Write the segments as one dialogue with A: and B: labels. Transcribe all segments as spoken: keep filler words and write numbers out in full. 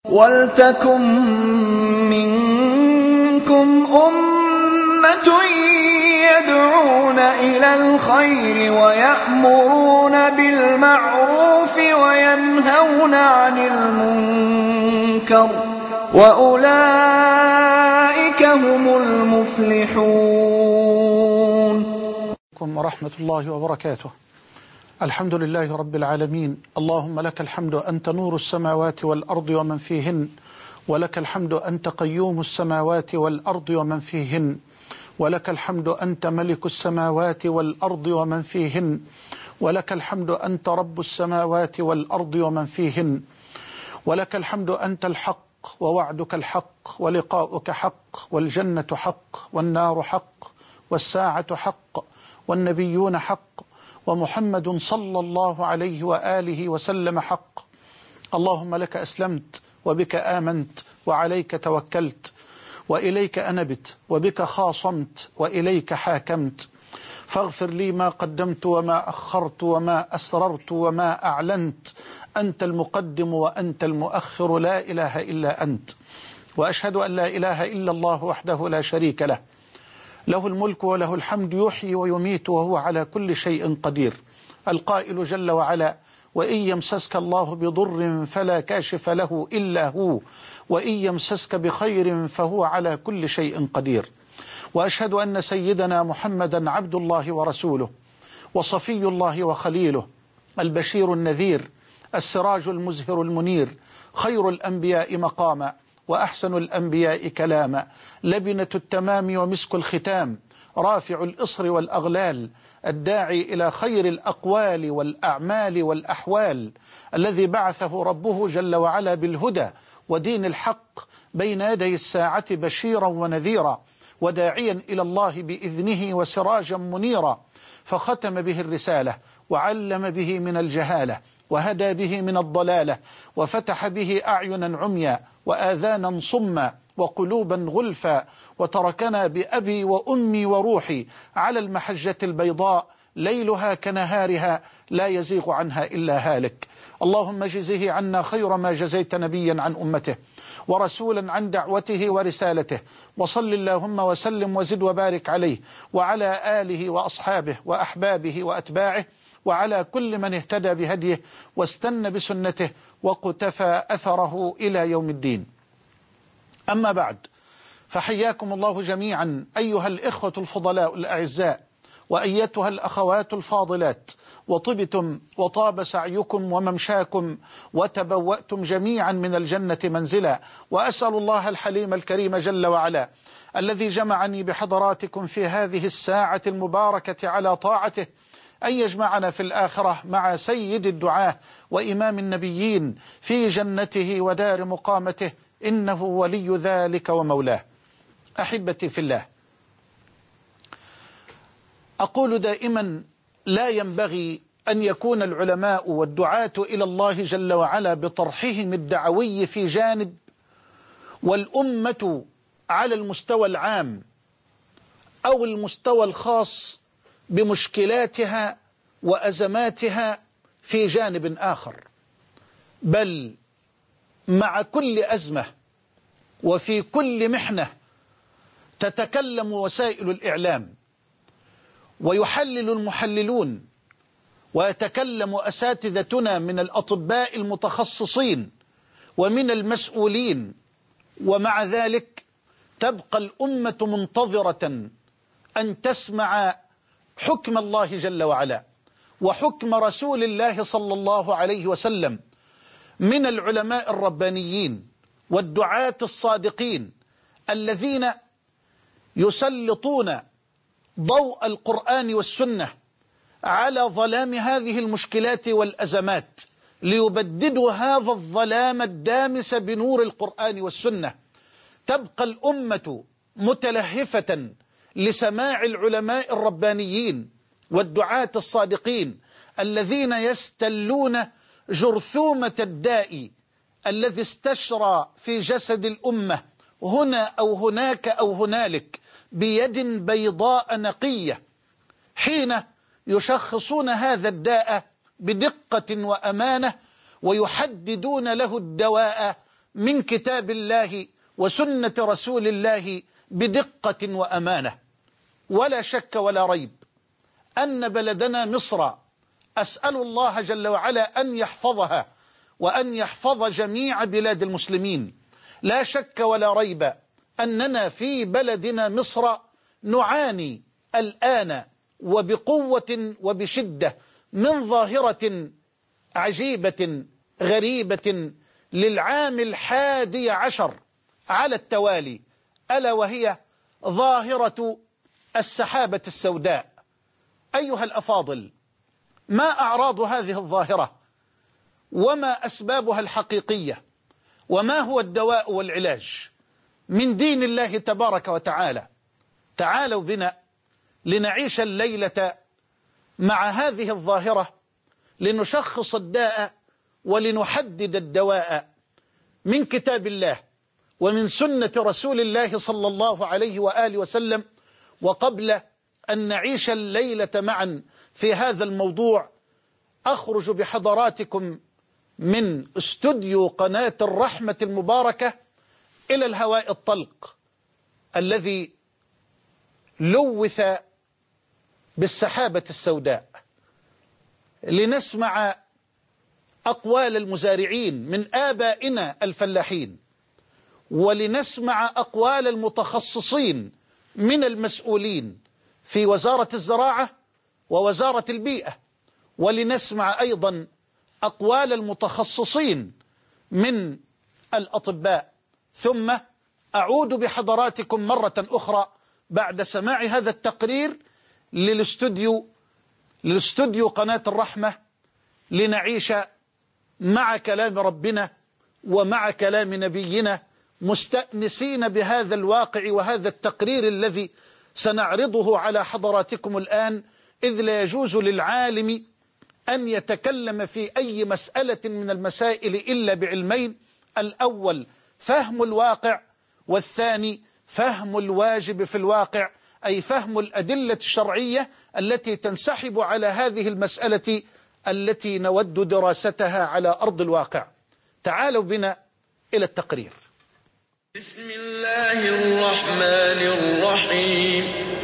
A: وَلْتَكُن مِّنكُمْ أُمَّةٌ يَدْعُونَ إِلَى الْخَيْرِ وَيَأْمُرُونَ بِالْمَعْرُوفِ وَيَنْهَوْنَ عَنِ الْمُنكَرِ وَأُولَئِكَ هُمُ الْمُفْلِحُونَ.
B: ورحمة الله وبركاته. الحمد لله رب العالمين. اللهم لك الحمد أنت نور السماوات والأرض ومن فيهن، ولك الحمد أنت قيوم السماوات والأرض ومن فيهن، ولك الحمد أنت ملك السماوات والأرض ومن فيهن، ولك الحمد أنت رب السماوات والأرض ومن فيهن، ولك الحمد أنت الحق ووعدك الحق ولقاؤك حق والجنة حق والنار حق والساعة حق والنبيون حق ومحمد صلى الله عليه وآله وسلم حق. اللهم لك أسلمت وبك آمنت وعليك توكلت وإليك أنبت وبك خاصمت وإليك حاكمت، فاغفر لي ما قدمت وما أخرت وما أسررت وما أعلنت، أنت المقدم وأنت المؤخر، لا إله إلا أنت. وأشهد أن لا إله إلا الله وحده لا شريك له، له الملك وله الحمد، يحيي ويميت وهو على كل شيء قدير. القائل جل وعلا: وإن يمسسك الله بضر فلا كاشف له إلا هو، وإن يمسسك بخير فهو على كل شيء قدير. وأشهد أن سيدنا محمدا عبد الله ورسوله وصفي الله وخليله، البشير النذير، السراج المزهر المنير، خير الأنبياء مقاما وأحسن الأنبياء كلاما، لبنة التمام ومسك الختام، رافع الإصر والأغلال، الداعي إلى خير الأقوال والأعمال والأحوال، الذي بعثه ربه جل وعلا بالهدى ودين الحق بين يدي الساعة بشيرا ونذيرا، وداعيا إلى الله بإذنه وسراجا منيرا، فختم به الرسالة وعلم به من الجهالة وهدى به من الضلالة، وفتح به أعينا عميا وآذانا صما وقلوبا غلفا، وتركنا بأبي وأمي وروحي على المحجة البيضاء ليلها كنهارها لا يزيغ عنها إلا هالك. اللهم اجزه عنا خير ما جزيت نبيا عن أمته ورسولا عن دعوته ورسالته، وصل اللهم وسلم وزد وبارك عليه وعلى آله وأصحابه وأحبابه وأتباعه وعلى كل من اهتدى بهديه واستنى بسنته وقتفى أثره إلى يوم الدين. أما بعد، فحياكم الله جميعا أيها الإخوة الفضلاء الأعزاء، وأيتها الأخوات الفاضلات، وطبتم وطاب سعيكم وممشاكم وتبوأتم جميعا من الجنة منزلا. وأسأل الله الحليم الكريم جل وعلا الذي جمعني بحضراتكم في هذه الساعة المباركة على طاعته أن يجمعنا في الآخرة مع سيد الدعاة وإمام النبيين في جنته ودار مقامته، إنه ولي ذلك ومولاه. أحبتي في الله، أقول دائما: لا ينبغي أن يكون العلماء والدعاة إلى الله جل وعلا بطرحهم الدعوي في جانب، والأمة على المستوى العام أو المستوى الخاص بمشكلاتها وأزماتها في جانب آخر، بل مع كل أزمة وفي كل محنة تتكلم وسائل الإعلام ويحلل المحللون ويتكلم أساتذتنا من الأطباء المتخصصين ومن المسؤولين، ومع ذلك تبقى الأمة منتظرة أن تسمع حكم الله جل وعلا وحكم رسول الله صلى الله عليه وسلم من العلماء الربانيين والدعاة الصادقين الذين يسلطون ضوء القرآن والسنة على ظلام هذه المشكلات والأزمات، ليبددوا هذا الظلام الدامس بنور القرآن والسنة. تبقى الأمة متلهفة لسماع العلماء الربانيين والدعاة الصادقين الذين يستلون جرثومة الداء الذي استشرى في جسد الأمة هنا أو هناك أو هنالك بيد بيضاء نقية، حين يشخصون هذا الداء بدقة وأمانة ويحددون له الدواء من كتاب الله وسنة رسول الله بدقة وأمانة. ولا شك ولا ريب أن بلدنا مصر أسأل الله جل وعلا أن يحفظها وأن يحفظ جميع بلاد المسلمين. لا شك ولا ريب أننا في بلدنا مصر نعاني الآن وبقوة وبشدة من ظاهرة عجيبة غريبة للعام الحادي عشر على التوالي، ألا وهي ظاهرة السحابة السوداء. أيها الأفاضل، ما أعراض هذه الظاهرة وما أسبابها الحقيقية وما هو الدواء والعلاج من دين الله تبارك وتعالى؟ تعالوا بنا لنعيش الليلة مع هذه الظاهرة لنشخص الداء ولنحدد الدواء من كتاب الله ومن سنة رسول الله صلى الله عليه وآله وسلم. وقبل أن نعيش الليلة معا في هذا الموضوع، أخرج بحضراتكم من استوديو قناة الرحمة المباركة إلى الهواء الطلق الذي لوث بالسحابة السوداء لنسمع أقوال المزارعين من آبائنا الفلاحين، ولنسمع أقوال المتخصصين من المسؤولين في وزارة الزراعة ووزارة البيئة، ولنسمع أيضا أقوال المتخصصين من الأطباء. ثم أعود بحضراتكم مرة أخرى بعد سماع هذا التقرير للاستوديو للاستوديو قناة الرحمة لنعيش مع كلام ربنا ومع كلام نبينا، مستأنسين بهذا الواقع وهذا التقرير الذي سنعرضه على حضراتكم الآن، إذ لا يجوز للعالم أن يتكلم في أي مسألة من المسائل إلا بعلمين: الأول فهم الواقع، والثاني فهم الواجب في الواقع، أي فهم الأدلة الشرعية التي تنسحب على هذه المسألة التي نود دراستها على أرض الواقع. تعالوا بنا إلى التقرير.
C: بسم الله الرحمن الرحيم.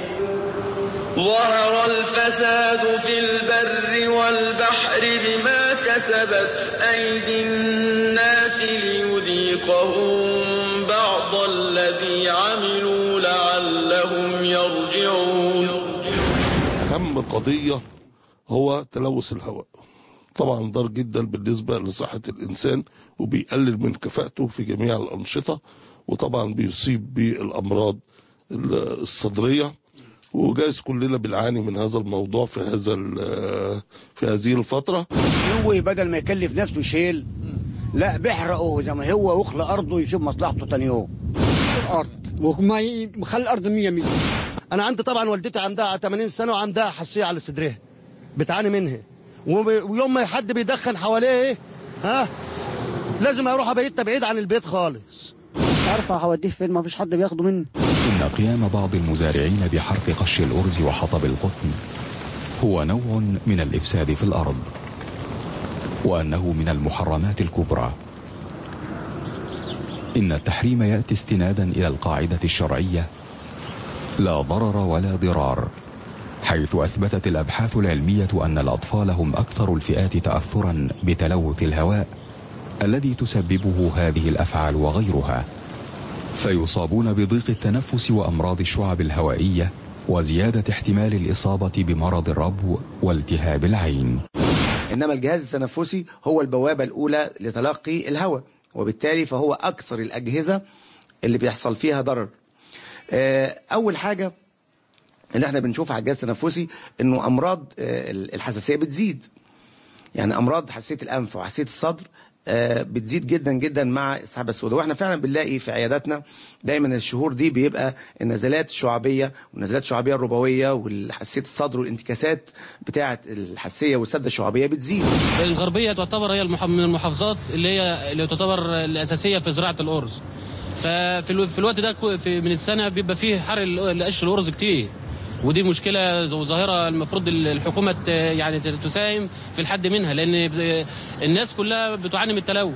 C: ظهر الفساد في البر والبحر بما كسبت أيدي الناس ليذيقهم بعض الذي عملوا لعلهم يرجعون.
D: أهم قضية هو تلوث الهواء. طبعا ضار جدا بالنسبة لصحة الإنسان وبيقلل من كفاءته في جميع الأنشطة، وطبعا بيصيب بالأمراض الصدرية، وجايز كلنا بنعاني من هذا الموضوع في هذا في هذه الفترة.
E: هو بدل ما يكلف نفسه يشيل، لا بيحرقه زي ما هو ويخلق أرضه يشوف مصلحته تاني يوم.
F: الأرض وما يخلي الأرض مية مية.
G: أنا عندي طبعا والدتي عندها ثمانين سنة وعندها حساسية على صدرها، بتعاني منها، ويوم ما حد بيدخن حواليه ها لازم اروح ابيتها بعيد عن البيت خالص.
E: مش عارفه هوديه فين، ما فيش حد بياخده مني.
H: إن قيام بعض المزارعين بحرق قش الأرز وحطب القطن هو نوع من الإفساد في الأرض، وأنه من المحرمات الكبرى. إن التحريم يأتي استنادا إلى القاعدة الشرعية لا ضرر ولا ضرار، حيث أثبتت الأبحاث العلمية أن الأطفال هم أكثر الفئات تأثرا بتلوث الهواء الذي تسببه هذه الأفعال وغيرها، فيصابون بضيق التنفس وأمراض الشعب الهوائية وزيادة احتمال الإصابة بمرض الربو والتهاب العين.
I: إنما الجهاز التنفسي هو البوابة الأولى لتلقي الهواء، وبالتالي فهو أكثر الأجهزة اللي بيحصل فيها ضرر. أول حاجة اللي احنا بنشوفها على الجهاز التنفسي انه امراض الحساسيه بتزيد، يعني امراض حساسيه الانف وحساسيه الصدر بتزيد جدا جدا مع السحابه السوداء. واحنا فعلا بنلاقي في عياداتنا دايما الشهور دي بيبقى النزلات الشعبيه والنزلات الشعبيه الربويه والحساسيه الصدر والانتكاسات بتاعه الحساسيه والسده الشعبيه بتزيد.
J: الغربيه تعتبر هي من المحافظات اللي هي اللي تعتبر الاساسيه في زراعه الارز، ففي في الوقت ده في من السنه بيبقى فيه حرق لقش الارز كتير، ودي مشكلة وظاهرة المفروض الحكومة يعني تساهم في الحد منها، لأن الناس كلها بتعاني من التلوث.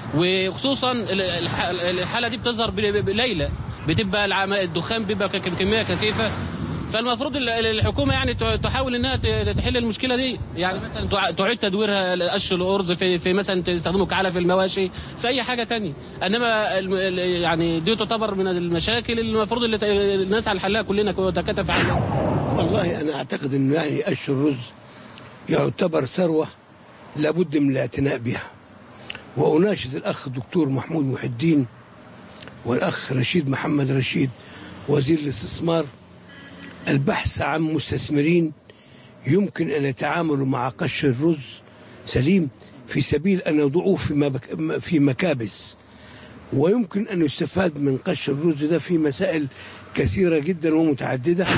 J: وخصوصا الحاله دي بتظهر بليله، بتبقى الدخان بيبقى بكميه كثيفه. فالمفروض الحكومه يعني تحاول انها تحل المشكله دي، يعني مثلا تعيد تدويرها قش الارز في في مثلا تستخدمه كعلف المواشي في اي حاجه ثانيه. انما يعني دي تعتبر من المشاكل اللي المفروض اللي الناس على حلها كلنا نتكاتف عليها.
K: والله انا اعتقد انه يعني قش الرز يعتبر ثروه لابد من الاعتناء بها، واناشد الاخ الدكتور محمود محي الدين والاخ رشيد محمد رشيد وزير الاستثمار البحث عن مستثمرين يمكن أن يتعاملوا مع قش الرز سليم في سبيل أن يضعوه في في مكابس، ويمكن أن يستفاد من قش الرز ده في مسائل كثيرة جدا ومتعددة.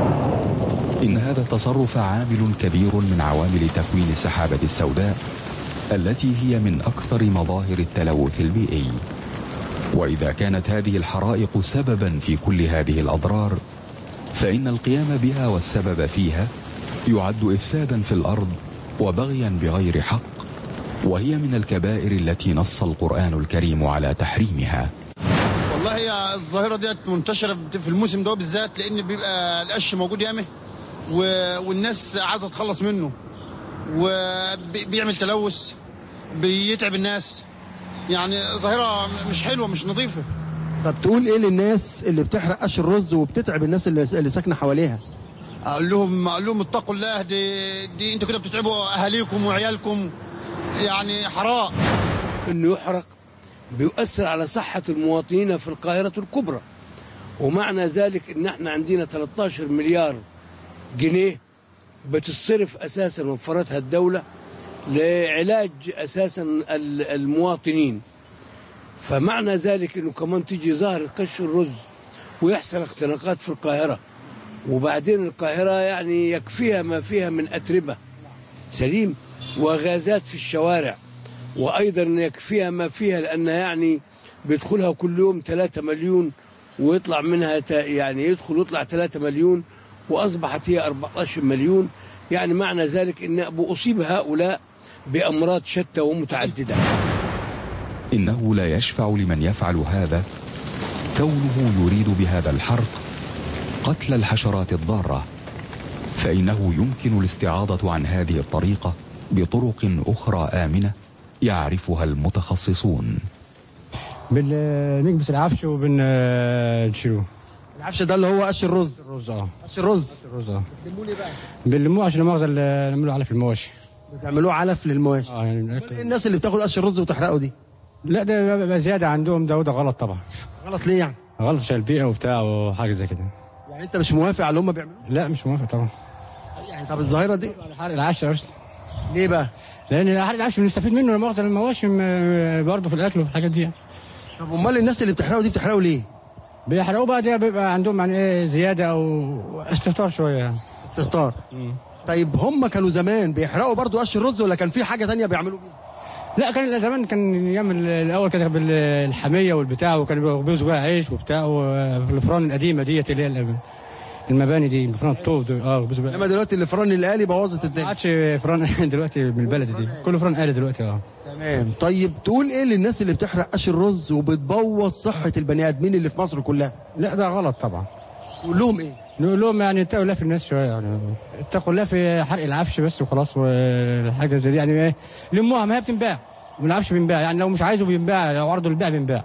H: إن هذا التصرف عامل كبير من عوامل تكوين السحابة السوداء التي هي من أكثر مظاهر التلوث البيئي. وإذا كانت هذه الحرائق سببا في كل هذه الأضرار، فإن القيام بها والسبب فيها يعد إفسادا في الأرض وبغيا بغير حق، وهي من الكبائر التي نص القرآن الكريم على تحريمها.
L: والله هي الظاهرة دي منتشرة في الموسم ده بالذات، لأن بيبقى القش موجود ياما والناس عايزة تخلص منه، وبيعمل تلوث بيتعب الناس، يعني ظاهرة مش حلوة مش نظيفة.
G: طب تقول ايه للناس اللي بتحرق قش الرز وبتتعب الناس اللي, اللي ساكنه حواليها؟
L: اقول لهم اقول لهم اتقوا الله، دي دي انتوا كده بتتعبوا اهاليكم وعيالكم، يعني حرام.
K: انه يحرق بيؤثر على صحه المواطنين في القاهره الكبرى، ومعنى ذلك ان احنا عندنا ثلاثة عشر مليار جنيه بتصرف اساسا وفرتها الدوله لعلاج اساسا المواطنين. فمعنى ذلك انه كمان تيجي ظاهرة قش الرز ويحصل اختناقات في القاهرة، وبعدين القاهرة يعني يكفيها ما فيها من أتربة سليم وغازات في الشوارع، وأيضا يكفيها ما فيها لأنها يعني بيدخلها كل يوم ثلاثة مليون ويطلع منها يعني يدخل ويطلع ثلاثة مليون، وأصبحت هي أربعة عشر مليون. يعني معنى ذلك أن أصيب هؤلاء بأمراض شتى ومتعددة.
H: إنه لا يشفع لمن يفعل هذا كونه يريد بهذا الحرق قتل الحشرات الضارة، فإنه يمكن الاستعاضة عن هذه الطريقة بطرق أخرى آمنة يعرفها المتخصصون.
F: بنكبس العفش وبنشيله.
G: العفش ده اللي هو قش الرز.
F: الرز اه
G: قش الرز.
F: الرز اه
G: بتلموه ليه بقى؟
F: بنلموه عشان المؤاخذة نعمله علف المواشي.
G: بتعملوه علف للمواشي.
F: اه يعني
G: ايه الناس اللي بتاخد قش الرز وتحرقه دي؟
F: لا ده بيبقى زيادة عندهم، ده وده غلط طبعا.
G: غلط ليه يعني؟
F: غلط عشان البيئة وبتاع وحاجة زي كده.
G: يعني انت مش موافق على اللي هم بيعملوه؟
F: لا مش موافق طبعا.
G: يعني طب الظاهرة دي؟
F: حرق العفش يا باشا.
G: ليه بقى؟
F: لأن حرق العفش بنستفيد منه لا مؤاخذة المواشي برضه في الأكل وفي الحاجات دي.
G: طب امال الناس اللي بتحرقوا دي بتحرقوا ليه؟
F: بيحرقوا بقى ده بيبقى عندهم يعني ايه زيادة أو استهتار شوية يعني.
G: استهتار. طيب هم كانوا زمان بيحرقوا برضه قش الرز ولا كان في حاجة تانية بيعملوا بيها؟
F: لا كان زمان كان يعمل الاول كده بالحميه والبتاع، وكانوا بيخبزوا بقى عيش وبتاع، والفران القديمه ديت اللي هي المباني دي فران الطوب دي اه بيخبزوا بقى.
G: انما دلوقتي الفران الآلي بوظت الدنيا.
F: ما عادش فران دلوقتي من البلد دي، كله فران آلي دلوقتي اه.
G: تمام. طيب تقول ايه للناس اللي بتحرق قش الرز وبتبوظ صحه البني ادمين اللي في مصر كلها؟
F: لا ده غلط طبعا.
G: نقول لهم ايه؟
F: نقول لهم يعني اتقوا الله في الناس شويه، يعني اتقوا الله في حرق العفش بس وخلاص، والحاجه زي دي يعني ايه لموها، ما هي بتنباع والعفش بينباع، يعني لو مش عايزه بينباع، لو عرضه للبيع بينباع.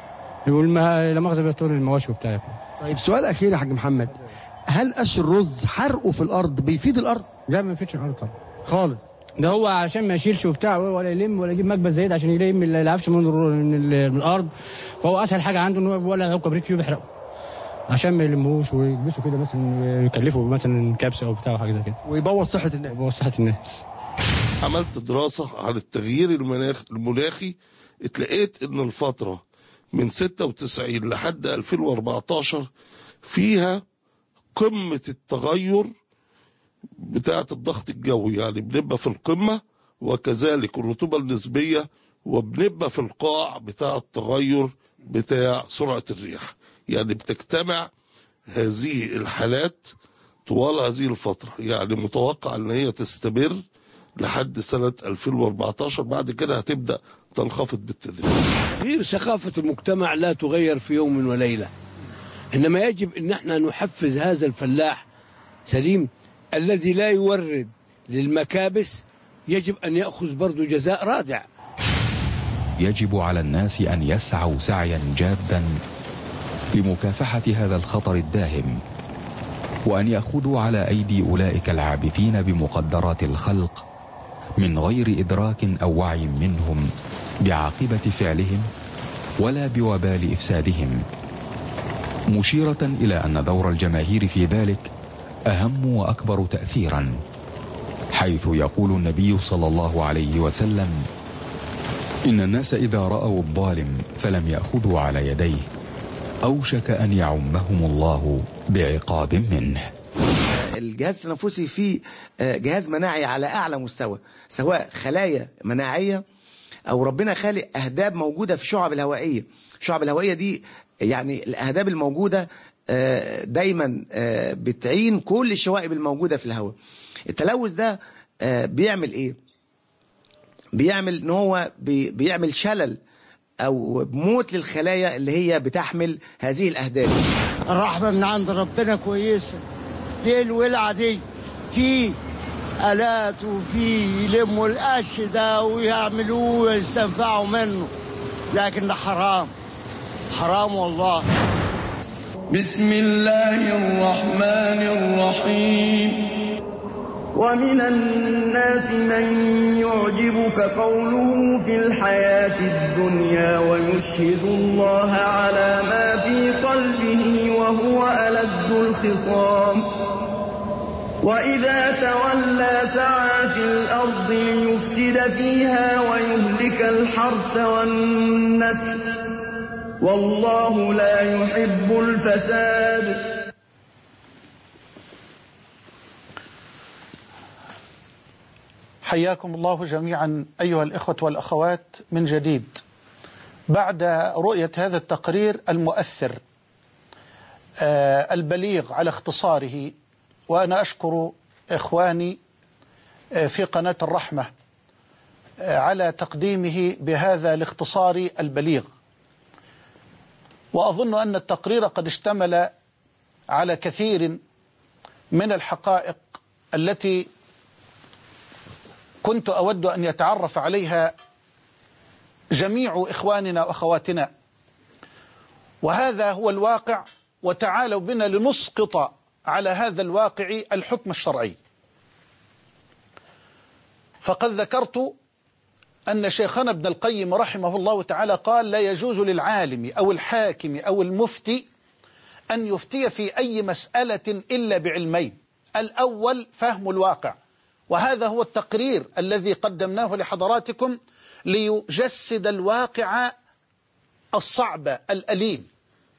F: لا مؤاخذه بتقول المواشي وبتاع.
G: طيب سؤال اخير يا حاج محمد، هل قش الرز حرقه في الارض بيفيد الارض؟
F: لا ما بيفيدش الارض طبعا
G: خالص.
F: ده هو عشان ما يشيلش وبتاع ولا يلم ولا يجيب مكبس زايد عشان يلم العفش من, من الارض، فهو اسهل حاجه عنده ان هو ولا هو كبريت فيه بيحرقه عشان ما يلموش ويلبسوا كده مثلا، يكلفوا مثلا كبسه او بتاع وحاجه زي كده،
G: ويبوظ صحه الناس.
F: يبوظ صحه الناس.
D: عملت دراسة على التغيير المناخ المناخي، اتلقيت ان الفترة من ستة وتسعين لحد ألفين وأربعتاشر فيها قمة التغير بتاعة الضغط الجوي، يعني بنبقى في القمة، وكذلك الرطوبة النسبية، وبنبقى في القاع بتاع التغير بتاع سرعة الرياح. يعني بتجتمع هذه الحالات طوال هذه الفترة، يعني متوقع ان هي تستمر لحد سنة ألفين وأربعتاشر. بعد كده هتبدأ تنخفض بالتدريج.
K: تغيير ثقافة المجتمع لا تغير في يوم وليلة، إنما يجب أن احنا نحفز هذا الفلاح سليم الذي لا يورد للمكابس، يجب أن يأخذ برضو جزاء رادع.
H: يجب على الناس أن يسعوا سعيا جادا لمكافحة هذا الخطر الداهم، وأن يأخذوا على أيدي أولئك العابثين بمقدرات الخلق من غير إدراك أو وعي منهم بعاقبة فعلهم ولا بوبال إفسادهم، مشيرة إلى أن دور الجماهير في ذلك أهم وأكبر تأثيرا، حيث يقول النبي صلى الله عليه وسلم: إن الناس إذا رأوا الظالم فلم يأخذوا على يديه أوشك أن يعمهم الله بعقاب منه.
I: الجهاز التنفسي فيه جهاز مناعي على أعلى مستوى، سواء خلايا مناعية أو ربنا خالق أهداب موجودة في الشعب الهوائية. الشعب الهوائية دي يعني الأهداب الموجودة دايما بتعين كل الشوائب الموجودة في الهواء. التلوث ده بيعمل إيه؟ بيعمل إن هو بيعمل شلل أو موت للخلايا اللي هي بتحمل هذه الأهداب.
M: الرحمة من عند ربنا كويسة. ليه الولعة دي؟ في آلات وفي يلموا القش ده ويعملوه ويستنفعوا منه، لكن ده حرام، حرام والله.
C: بسم الله الرحمن الرحيم. ومن الناس من يعجبك قوله في الحياة الدنيا ويشهد الله على ما في قلبه وهو ألد الخصام، وإذا تولى سعى في الأرض ليفسد فيها ويهلك الحرث والنسل، والله لا يحب الفساد.
B: حياكم الله جميعا أيها الإخوة والأخوات من جديد بعد رؤية هذا التقرير المؤثر البليغ على اختصاره. وأنا أشكر إخواني في قناة الرحمة على تقديمه بهذا الاختصار البليغ، وأظن أن التقرير قد اشتمل على كثير من الحقائق التي كنت أود أن يتعرف عليها جميع إخواننا وأخواتنا، وهذا هو الواقع. وتعالوا بنا لنسقط على هذا الواقع الحكم الشرعي. فقد ذكرت أن شيخنا ابن القيم رحمه الله تعالى قال: لا يجوز للعالم أو الحاكم أو المفتي أن يفتي في أي مسألة إلا بعلمين. الأول فهم الواقع، وهذا هو التقرير الذي قدمناه لحضراتكم ليجسد الواقع الصعب الأليم.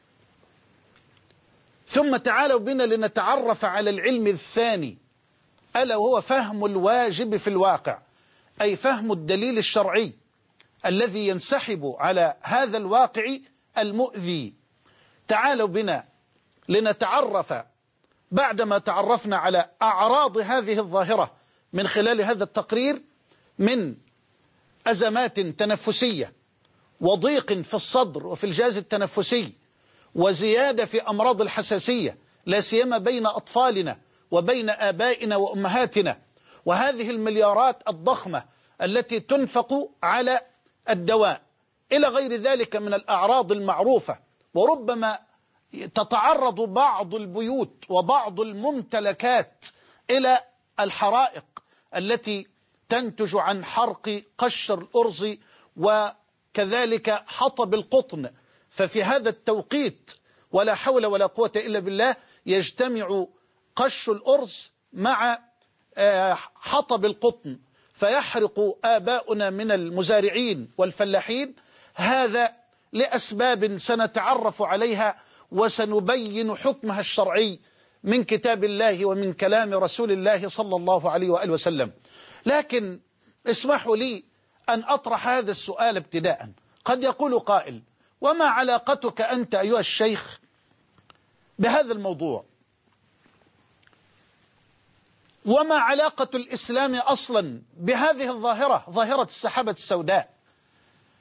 B: ثم تعالوا بنا لنتعرف على العلم الثاني، ألا وهو فهم الواجب في الواقع، أي فهم الدليل الشرعي الذي ينسحب على هذا الواقع المؤذي. تعالوا بنا لنتعرف بعدما تعرفنا على أعراض هذه الظاهرة من خلال هذا التقرير من أزمات تنفسية وضيق في الصدر وفي الجهاز التنفسي وزيادة في أمراض الحساسية، لا سيما بين أطفالنا وبين آبائنا وأمهاتنا، وهذه المليارات الضخمة التي تنفق على الدواء إلى غير ذلك من الأعراض المعروفة. وربما تتعرض بعض البيوت وبعض الممتلكات إلى الحرائق التي تنتج عن حرق قشر الأرز وكذلك حطب القطن. ففي هذا التوقيت ولا حول ولا قوة إلا بالله يجتمع قش الأرز مع حطب القطن فيحرق آباؤنا من المزارعين والفلاحين. هذا لأسباب سنتعرف عليها وسنبين حكمها الشرعي من كتاب الله ومن كلام رسول الله صلى الله عليه وآله وسلم. لكن اسمحوا لي أن أطرح هذا السؤال ابتداء. قد يقول قائل: وما علاقتك أنت أيها الشيخ بهذا الموضوع؟ وما علاقة الإسلام أصلا بهذه الظاهرة، ظاهرة السحابة السوداء؟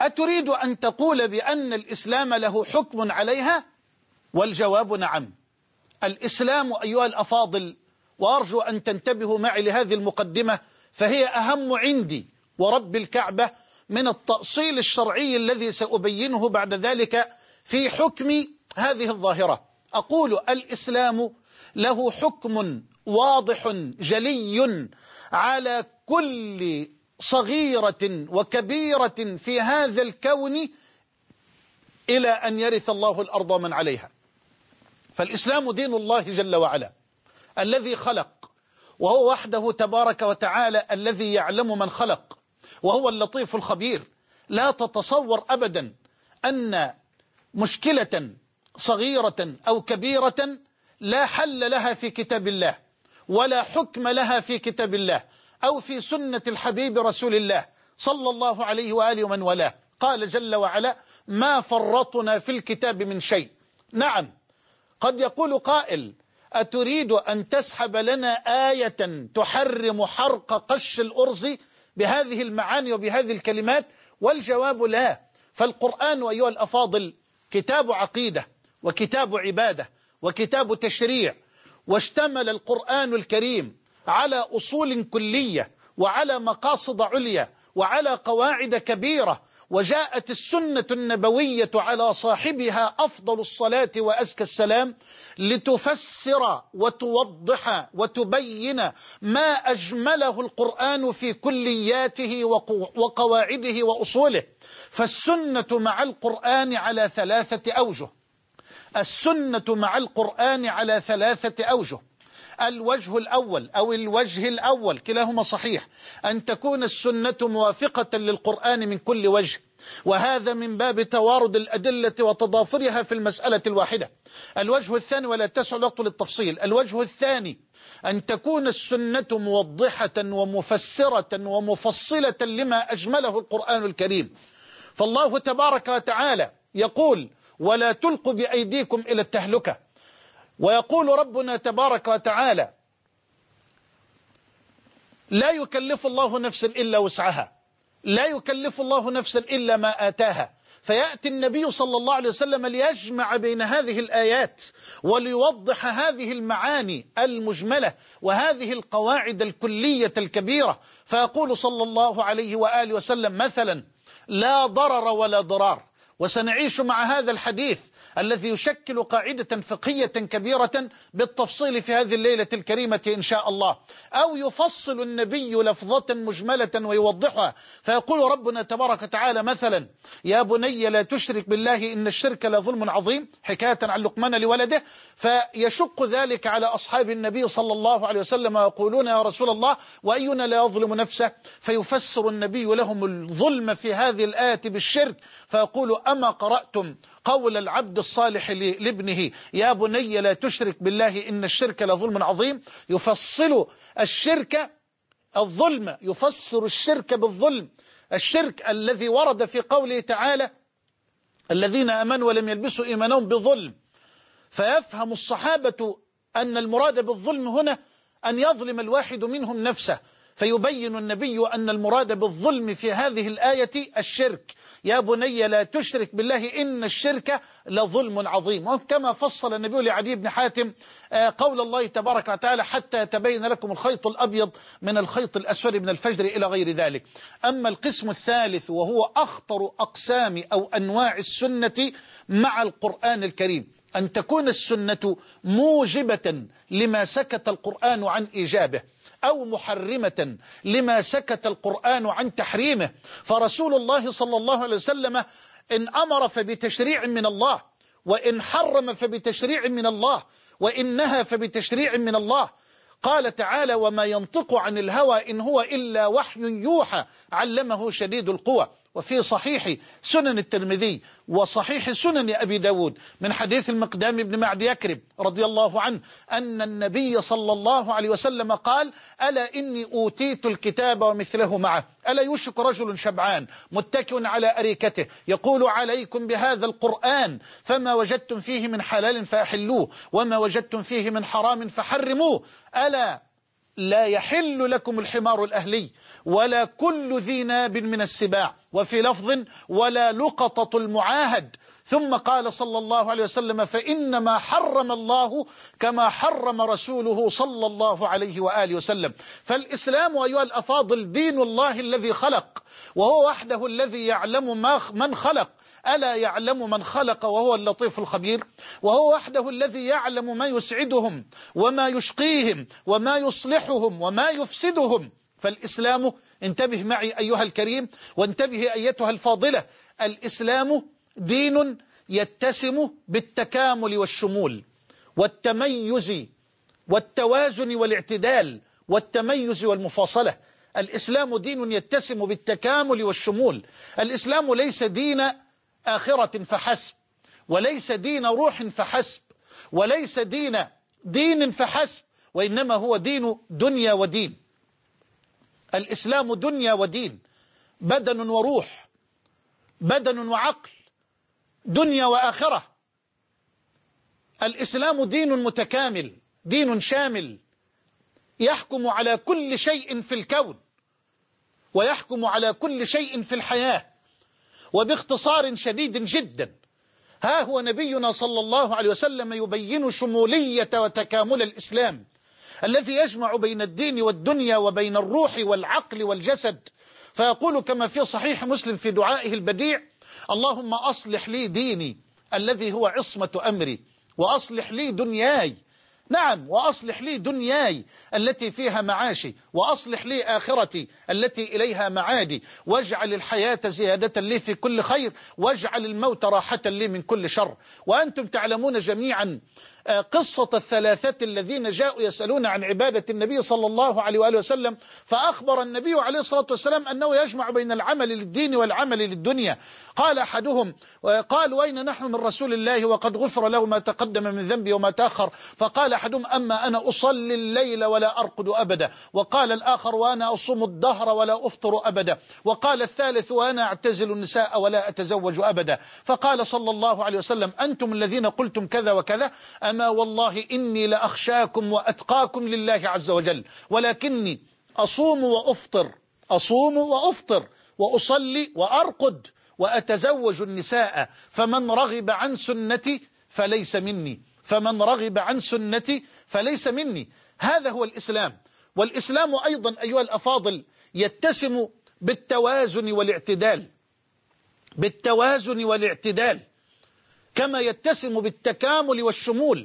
B: أتريد أن تقول بأن الإسلام له حكم عليها؟ والجواب نعم. الإسلام أيها الأفاضل، وأرجو أن تنتبهوا معي لهذه المقدمة، فهي أهم عندي ورب الكعبة من التأصيل الشرعي الذي سأبينه بعد ذلك في حكم هذه الظاهرة. أقول الإسلام له حكم واضح جلي على كل صغيرة وكبيرة في هذا الكون إلى أن يرث الله الأرض ومن عليها. فالإسلام دين الله جل وعلا الذي خلق، وهو وحده تبارك وتعالى الذي يعلم من خلق، وهو اللطيف الخبير. لا تتصور أبدا أن مشكلة صغيرة أو كبيرة لا حل لها في كتاب الله، ولا حكم لها في كتاب الله أو في سنة الحبيب رسول الله صلى الله عليه وآله ومن والاه. قال جل وعلا: ما فرطنا في الكتاب من شيء. نعم، قد يقول قائل: أتريد أن تسحب لنا آية تحرم حرق قش الأرز بهذه المعاني وبهذه الكلمات؟ والجواب لا. فالقرآن أيها الأفاضل كتاب عقيدة وكتاب عبادة وكتاب تشريع، واشتمل القرآن الكريم على أصول كلية وعلى مقاصد عليا وعلى قواعد كبيرة، وجاءت السنة النبوية على صاحبها أفضل الصلاة وأزكى السلام لتفسر وتوضح وتبين ما أجمله القرآن في كلياته وقواعده وأصوله. فالسنة مع القرآن على ثلاثة أوجه. السنة مع القرآن على ثلاثة أوجه. الوجه الأول أو الوجه الأول كلاهما صحيح، أن تكون السنة موافقة للقرآن من كل وجه، وهذا من باب توارد الأدلة وتضافرها في المسألة الواحدة. الوجه الثاني، ولا تسع الوقت للتفصيل، الوجه الثاني أن تكون السنة موضحة ومفسرة ومفصلة لما أجمله القرآن الكريم. فالله تبارك وتعالى يقول: ولا تلقوا بأيديكم إلى التهلكة. ويقول ربنا تبارك وتعالى: لا يكلف الله نفسا إلا وسعها، لا يكلف الله نفسا إلا ما آتاها. فيأتي النبي صلى الله عليه وسلم ليجمع بين هذه الآيات وليوضح هذه المعاني المجملة وهذه القواعد الكلية الكبيرة، فيقول صلى الله عليه وآله وسلم مثلا: لا ضرر ولا ضرار. وسنعيش مع هذا الحديث الذي يشكل قاعدة فقهية كبيرة بالتفصيل في هذه الليلة الكريمة إن شاء الله. أو يفصل النبي لفظة مجملة ويوضحها، فيقول ربنا تبارك وتعالى مثلا: يا بني لا تشرك بالله إن الشرك لظلم عظيم، حكاية عن لقمان لولده. فيشق ذلك على أصحاب النبي صلى الله عليه وسلم ويقولون: يا رسول الله وأينا لا يظلم نفسه؟ فيفسر النبي لهم الظلم في هذه الآية بالشرك، فيقول: أما قرأتم قول العبد الصالح لابنه: يا بني لا تشرك بالله إن الشرك لظلم عظيم؟ يفصل الشرك الظلم، يفسر الشرك بالظلم، الشرك الذي ورد في قوله تعالى: الذين آمنوا ولم يلبسوا إيمانهم بظلم. فيفهم الصحابة أن المراد بالظلم هنا أن يظلم الواحد منهم نفسه، فيبين النبي أن المراد بالظلم في هذه الآية الشرك. يا بني لا تشرك بالله إن الشرك لظلم عظيم. وكما فصل النبي لعدي بن حاتم قول الله تبارك وتعالى: حتى يتبين لكم الخيط الأبيض من الخيط الأسود من الفجر إلى غير ذلك. أما القسم الثالث وهو أخطر أقسام أو أنواع السنة مع القرآن الكريم، أن تكون السنة موجبة لما سكت القرآن عن إيجابه، أو محرمة لما سكت القرآن عن تحريمه. فرسول الله صلى الله عليه وسلم إن أمر فبتشريع من الله، وإن حرم فبتشريع من الله، وإن نهى فبتشريع من الله. قال تعالى: وما ينطق عن الهوى إن هو إلا وحي يوحى علمه شديد القوى. وفي صحيح سنن الترمذي وصحيح سنن أبي داود من حديث المقدام بن معد يكرب رضي الله عنه أن النبي صلى الله عليه وسلم قال: ألا إني أوتيت الكتاب ومثله معه. ألا يوشك رجل شبعان متكئ على أريكته يقول: عليكم بهذا القرآن فما وجدتم فيه من حلال فأحلوه وما وجدتم فيه من حرام فحرموه. ألا لا يحل لكم الحمار الأهلي ولا كل ذي ناب من السباع، وفي لفظ ولا لقطة المعاهد. ثم قال صلى الله عليه وسلم فإنما حرم الله كما حرم رسوله صلى الله عليه وآله وسلم. فالإسلام أيها الأفاضل دين الله الذي خلق، وهو وحده الذي يعلم ما من خلق، ألا يعلم من خلق وهو اللطيف الخبير؟ وهو وحده الذي يعلم ما يسعدهم وما يشقيهم وما يصلحهم وما يفسدهم. فالإسلام، انتبه معي أيها الكريم وانتبه أيتها الفاضلة، الإسلام دين يتسم بالتكامل والشمول والتميز والتوازن والاعتدال والتميز والمفاصلة. الإسلام دين يتسم بالتكامل والشمول. الإسلام ليس دين آخرة فحسب، وليس دين روح فحسب، وليس دين دين فحسب، وإنما هو دين دنيا ودين. الإسلام دنيا ودين، بدن وروح، بدن وعقل، دنيا وآخرة. الإسلام دين متكامل، دين شامل، يحكم على كل شيء في الكون ويحكم على كل شيء في الحياة. وباختصار شديد جدا، ها هو نبينا صلى الله عليه وسلم يبين شمولية وتكامل الإسلام الذي يجمع بين الدين والدنيا وبين الروح والعقل والجسد. فيقول كما في صحيح مسلم في دعائه البديع: اللهم أصلح لي ديني الذي هو عصمة أمري، وأصلح لي دنياي، نعم وأصلح لي دنياي التي فيها معاشي، وأصلح لي آخرتي التي إليها معادي، واجعل الحياة زيادة لي في كل خير، واجعل الموت راحة لي من كل شر. وأنتم تعلمون جميعا قصة الثلاثة الذين جاءوا يسألون عن عبادة النبي صلى الله عليه وآله وسلم، فأخبر النبي عليه الصلاة والسلام أنه يجمع بين العمل للدين والعمل للدنيا. قال أحدهم: قال وأين نحن من رسول الله وقد غفر له ما تقدم من ذنبي وما تأخر؟ فقال أحدهم: أما أنا أصلي الليل ولا أرقد أبدا. وقال الآخر: وأنا أصوم الدهر ولا أفطر أبدا. وقال الثالث: وأنا أعتزل النساء ولا أتزوج أبدا. فقال صلى الله عليه وسلم: أنتم الذين قلتم كذا وكذا، أما والله إني لأخشاكم وأتقاكم لله عز وجل، ولكني أصوم وأفطر، أصوم وأفطر وأصلي وأرقد وأتزوج النساء، فمن رغب عن سنتي فليس مني، فمن رغب عن سنتي فليس مني. هذا هو الإسلام. والإسلام أيضا أيها الأفاضل يتسم بالتوازن والاعتدال، بالتوازن والاعتدال كما يتسم بالتكامل والشمول.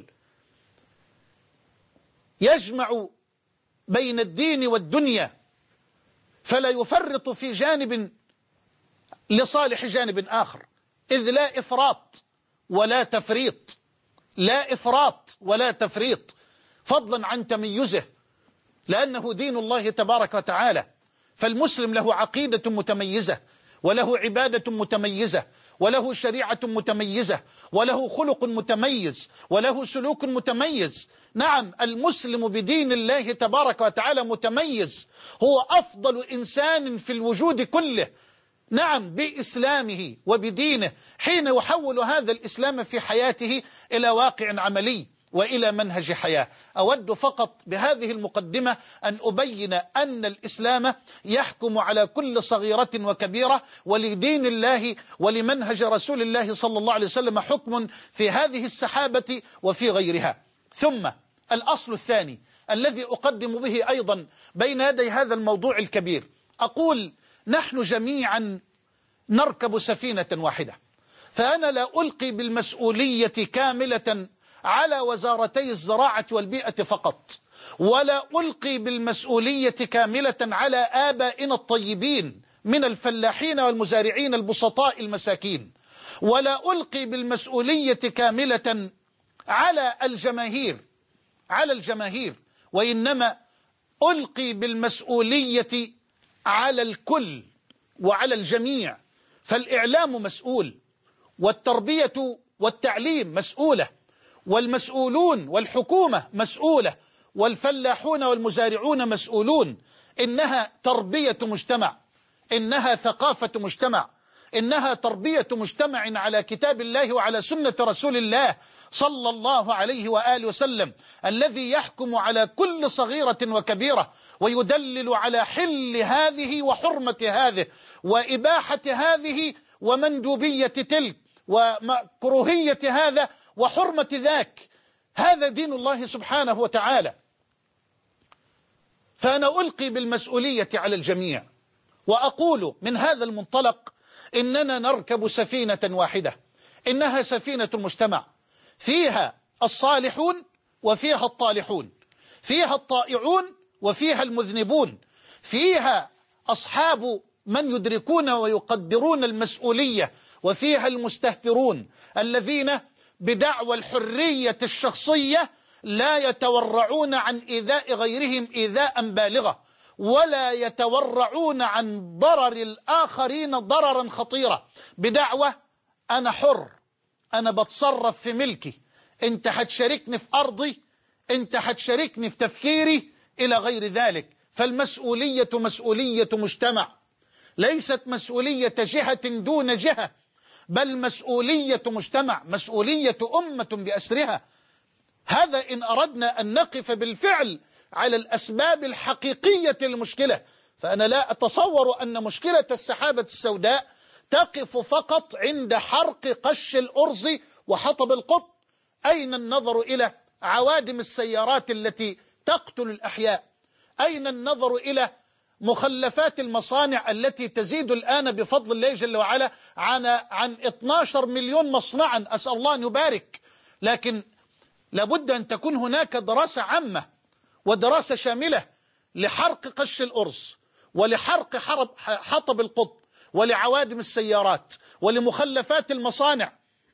B: يجمع بين الدين والدنيا، فلا يفرط في جانب لصالح جانب آخر، إذ لا إفراط ولا تفريط، لا إفراط ولا تفريط، فضلا عن تميزه، لأنه دين الله تبارك وتعالى. فالمسلم له عقيدة متميزة، وله عبادة متميزة، وله شريعة متميزة، وله خلق متميز، وله سلوك متميز. نعم، المسلم بدين الله تبارك وتعالى متميز، هو أفضل إنسان في الوجود كله، نعم بإسلامه وبدينه، حين يحول هذا الإسلام في حياته إلى واقع عملي وإلى منهج حياة. أود فقط بهذه المقدمة أن أبين أن الإسلام يحكم على كل صغيرة وكبيرة، ولدين الله ولمنهج رسول الله صلى الله عليه وسلم حكم في هذه السحابة وفي غيرها. ثم الأصل الثاني الذي أقدم به أيضا بين يدي هذا الموضوع الكبير، أقول نحن جميعا نركب سفينة واحدة، فأنا لا ألقي بالمسؤولية كاملة على وزارتي الزراعة والبيئة فقط، ولا ألقي بالمسؤولية كاملة على آبائنا الطيبين من الفلاحين والمزارعين البسطاء المساكين، ولا ألقي بالمسؤولية كاملة على الجماهير على الجماهير وإنما ألقي بالمسؤولية على الكل وعلى الجميع. فالإعلام مسؤول، والتربية والتعليم مسؤولة، والمسؤولون والحكومة مسؤولة، والفلاحون والمزارعون مسؤولون. إنها تربية مجتمع، إنها ثقافة مجتمع، إنها تربية مجتمع على كتاب الله وعلى سنة رسول الله صلى الله عليه وآله وسلم، الذي يحكم على كل صغيرة وكبيرة ويدلل على حل هذه وحرمة هذه وإباحة هذه ومندوبية تلك ومكروهية هذا وحرمة ذاك. هذا دين الله سبحانه وتعالى. فأنا ألقي بالمسؤولية على الجميع وأقول من هذا المنطلق إننا نركب سفينة واحدة، إنها سفينة المجتمع، فيها الصالحون وفيها الطالحون، فيها الطائعون وفيها المذنبون، فيها أصحاب من يدركون ويقدرون المسؤولية، وفيها المستهترون الذين بدعوى الحرية الشخصية لا يتورعون عن إيذاء غيرهم إيذاء بالغا، ولا يتورعون عن ضرر الآخرين ضررا خطيرا، بدعوى أنا حر، أنا بتصرف في ملكي، أنت هتشاركني في أرضي، أنت هتشاركني في تفكيري، إلى غير ذلك. فالمسؤولية مسؤولية مجتمع، ليست مسؤولية جهة دون جهة، بل مسؤولية مجتمع، مسؤولية أمة بأسرها. هذا إن أردنا أن نقف بالفعل على الأسباب الحقيقية للمشكلة. فأنا لا أتصور أن مشكلة السحابة السوداء تقف فقط عند حرق قش الأرز وحطب القط. أين النظر إلى عوادم السيارات التي تقتل الأحياء؟ أين النظر إلى مخلفات المصانع التي تزيد الآن بفضل الله جل وعلا عن عن اثني عشر مليون مصنعا، أسأل الله أن يبارك. لكن لابد أن تكون هناك دراسة عامة ودراسة شاملة لحرق قش الأرز ولحرق حطب القط ولعوادم السيارات ولمخلفات المصانع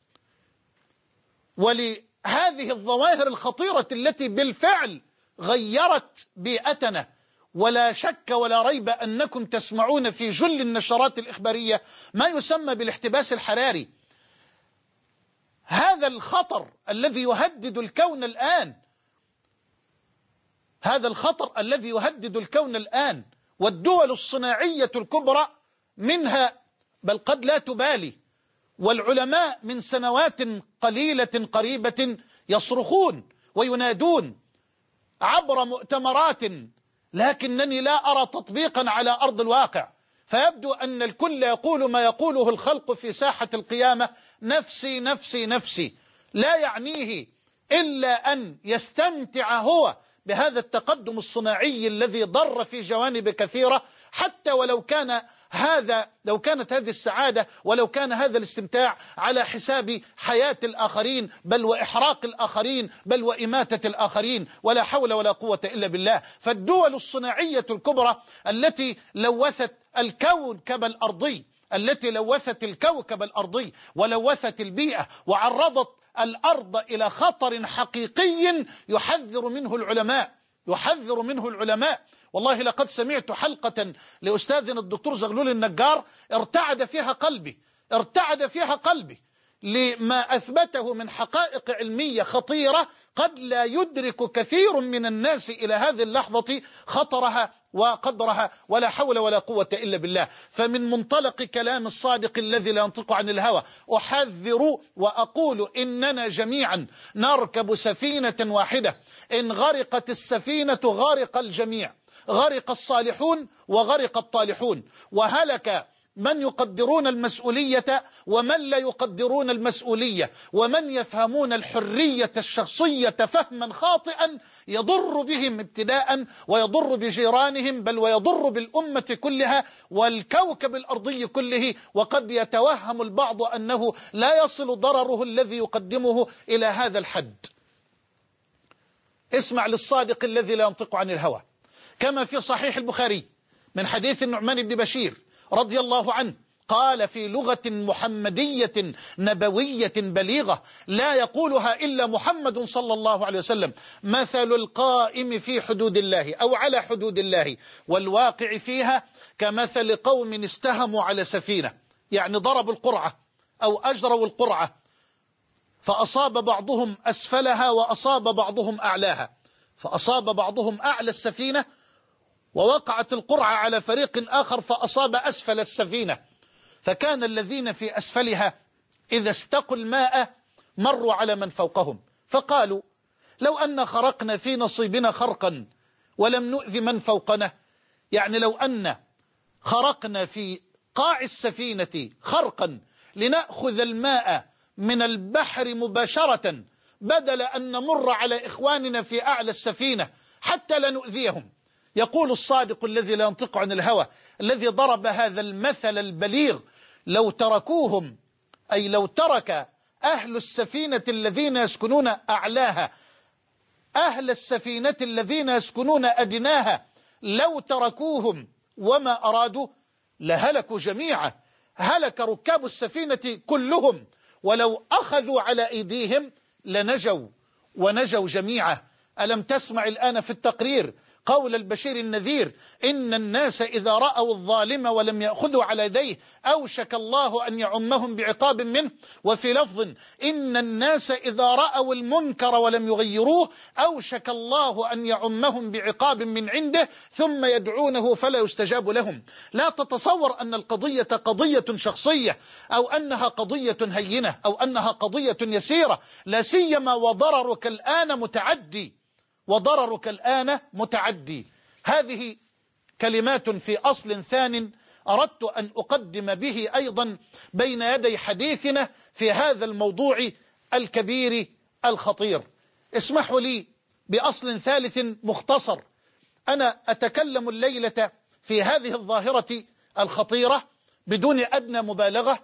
B: ولهذه الظواهر الخطيرة التي بالفعل غيرت بيئتنا. ولا شك ولا ريب أنكم تسمعون في جل النشرات الإخبارية ما يسمى بالاحتباس الحراري. هذا الخطر الذي يهدد الكون الآن، هذا الخطر الذي يهدد الكون الآن، والدول الصناعية الكبرى منها بل قد لا تبالي، والعلماء من سنوات قليلة قريبة يصرخون وينادون عبر مؤتمرات، لكنني لا أرى تطبيقا على أرض الواقع. فيبدو أن الكل يقول ما يقوله الخلق في ساحة القيامة: نفسي نفسي نفسي، لا يعنيه إلا أن يستمتع هو بهذا التقدم الصناعي الذي ضر في جوانب كثيرة، حتى ولو كان هذا لو كانت هذه السعادة ولو كان هذا الاستمتاع على حساب حياة الآخرين، بل وإحراق الآخرين، بل وإماتة الآخرين، ولا حول ولا قوة إلا بالله. فالدول الصناعية الكبرى التي لوثت الكوكب الأرضي التي لوثت الكوكب الأرضي ولوثت البيئة وعرضت الأرض إلى خطر حقيقي يحذر منه العلماء يحذر منه العلماء والله لقد سمعت حلقة لأستاذنا الدكتور زغلول النجار ارتعد فيها قلبي ارتعد فيها قلبي لما أثبته من حقائق علمية خطيرة قد لا يدرك كثير من الناس إلى هذه اللحظة خطرها وقدرها، ولا حول ولا قوة إلا بالله. فمن منطلق كلام الصادق الذي لا ينطق عن الهوى أحذر وأقول إننا جميعا نركب سفينة واحدة، إن غرقت السفينة غرق الجميع، غرق الصالحون وغرق الطالحون، وهلك من يقدرون المسؤولية ومن لا يقدرون المسؤولية، ومن يفهمون الحرية الشخصية فهما خاطئا يضر بهم ابتداء ويضر بجيرانهم، بل ويضر بالأمة كلها والكوكب الأرضي كله. وقد يتوهم البعض أنه لا يصل ضرره الذي يقدمه إلى هذا الحد. اسمع للصادق الذي لا ينطق عن الهوى، كما في صحيح البخاري من حديث النعمان بن بشير رضي الله عنه قال: في لغة محمدية نبوية بليغة لا يقولها إلا محمد صلى الله عليه وسلم: مثل القائم في حدود الله أو على حدود الله والواقع فيها كمثل قوم استهموا على سفينة، يعني ضربوا القرعة أو أجروا القرعة فأصاب بعضهم أسفلها وأصاب بعضهم أعلاها، فأصاب بعضهم أعلى السفينة ووقعت القرعة على فريق آخر فأصاب أسفل السفينة، فكان الذين في أسفلها إذا استقوا الماء مروا على من فوقهم فقالوا لو أن خرقنا في نصيبنا خرقا ولم نؤذي من فوقنا، يعني لو أن خرقنا في قاع السفينة خرقا لنأخذ الماء من البحر مباشرة بدل أن نمر على إخواننا في أعلى السفينة حتى لا نؤذيهم. يقول الصادق الذي لا ينطق عن الهوى الذي ضرب هذا المثل البليغ لو تركوهم، أي لو ترك أهل السفينة الذين يسكنون أعلاها أهل السفينة الذين يسكنون أدناها لو تركوهم وما أرادوا لهلكوا جميعا، هلك ركاب السفينة كلهم، ولو أخذوا على أيديهم لنجوا ونجوا جميعا. ألم تسمع الآن في التقرير قول البشير النذير إن الناس إذا رأوا الظالم ولم يأخذوا على يديه أوشك الله أن يعمهم بعقاب منه، وفي لفظ إن الناس إذا رأوا المنكر ولم يغيروه أوشك الله أن يعمهم بعقاب من عنده ثم يدعونه فلا يستجاب لهم. لا تتصور أن القضية قضية شخصية أو أنها قضية هينة أو أنها قضية يسيرة، لا سيما وضررك الآن متعدي وضررك الآن متعدي. هذه كلمات في أصل ثان أردت أن أقدم به أيضا بين يدي حديثنا في هذا الموضوع الكبير الخطير. اسمحوا لي بأصل ثالث مختصر. أنا أتكلم الليلة في هذه الظاهرة الخطيرة بدون أدنى مبالغة،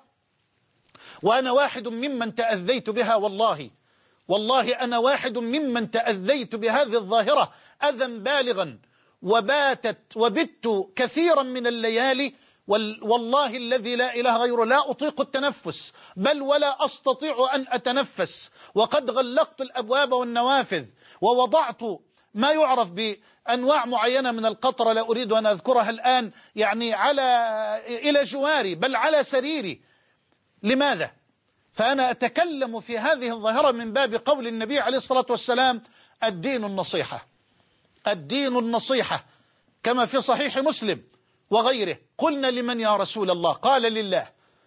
B: وأنا واحد ممن تأذيت بها، والله والله أنا واحد ممن تأذيت بهذه الظاهرة أذى بالغا، وباتت وبت كثيرا من الليالي والله الذي لا إله غيره لا أطيق التنفس، بل ولا أستطيع أن أتنفس، وقد غلقت الأبواب والنوافذ ووضعت ما يعرف بأنواع معينة من القطرة لا أريد أن أذكرها الآن، يعني على إلى جواري بل على سريري. لماذا؟ فأنا أتكلم في هذه الظاهرة من باب قول النبي عليه الصلاة والسلام الدين النصيحة، الدين النصيحة، كما في صحيح مسلم وغيره. قلنا لمن يا رسول الله؟ قال لله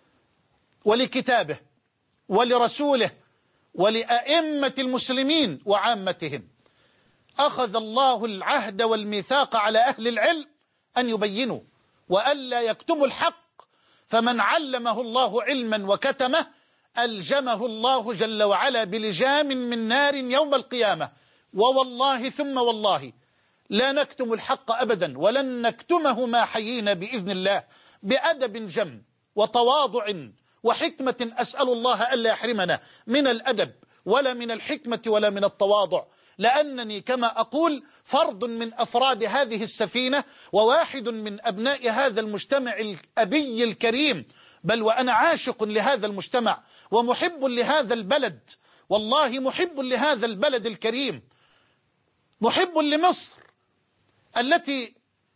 B: ولكتابه ولرسوله ولأئمة المسلمين وعامتهم. أخذ الله العهد والميثاق على أهل العلم أن يبينوا وألا يكتموا الحق، فمن علمه الله علما وكتمه ألجمه الله جل وعلا بلجام من نار يوم القيامة. ووالله ثم والله لا نكتم الحق أبدا ولن نكتمه ما حيينا بإذن الله، بأدب جم وتواضع وحكمة. أسأل الله ألا يحرمنا من الأدب ولا من الحكمة ولا من التواضع، لأنني كما أقول فرد من أفراد هذه السفينة وواحد من أبناء هذا المجتمع الأبي الكريم، بل وأنا عاشق لهذا المجتمع ومحب لهذا البلد، والله محب لهذا البلد الكريم، محب لمصر التي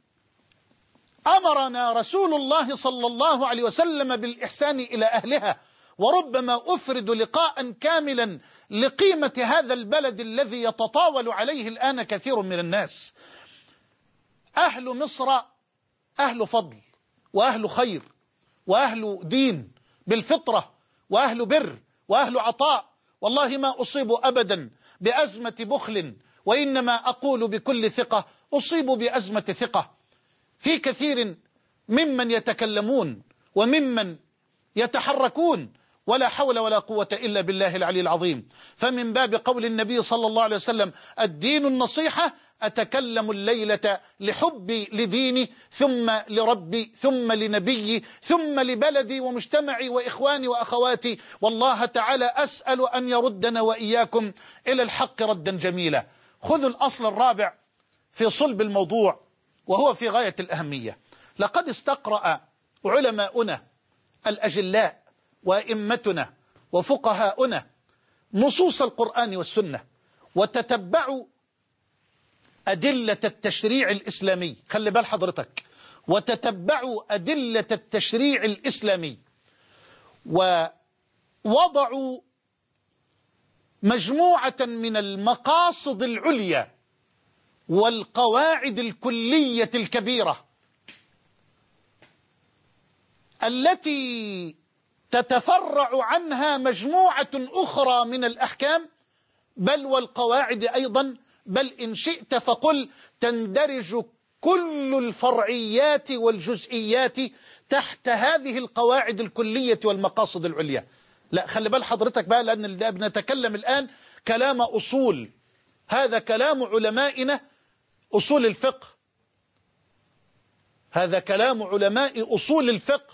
B: أمرنا رسول الله صلى الله عليه وسلم بالإحسان إلى أهلها. وربما أفرد لقاء كاملا لقيمة هذا البلد الذي يتطاول عليه الآن كثير من الناس. أهل مصر أهل فضل وأهل خير وأهل دين بالفطرة وأهل بر وأهل عطاء، والله ما أصيب أبدا بأزمة بخل، وإنما أقول بكل ثقة أصيب بأزمة ثقة في كثير ممن يتكلمون وممن يتحركون، ولا حول ولا قوة إلا بالله العلي العظيم. فمن باب قول النبي صلى الله عليه وسلم الدين النصيحة، أتكلم الليلة لحبي لديني ثم لربي ثم لنبيي ثم لبلدي ومجتمعي وإخواني وأخواتي، والله تعالى أسأل أن يردنا وإياكم إلى الحق ردا جميلا. خذوا الأصل الرابع في صلب الموضوع وهو في غاية الأهمية. لقد استقرأ علماؤنا الأجلاء وأئمتنا وفقهاؤنا نصوص القرآن والسنة وتتبعوا أدلة التشريع الإسلامي، خلي بال حضرتك، وتتبعوا أدلة التشريع الإسلامي، ووضعوا مجموعة من المقاصد العليا والقواعد الكلية الكبيرة التي تتفرع عنها مجموعة أخرى من الأحكام، بل والقواعد أيضا، بل إن شئت فقل تندرج كل الفرعيات والجزئيات تحت هذه القواعد الكلية والمقاصد العليا. لا، خلي بال حضرتك بقى، لأن بنتكلم الآن كلام أصول، هذا كلام علمائنا أصول الفقه، هذا كلام علماء أصول الفقه.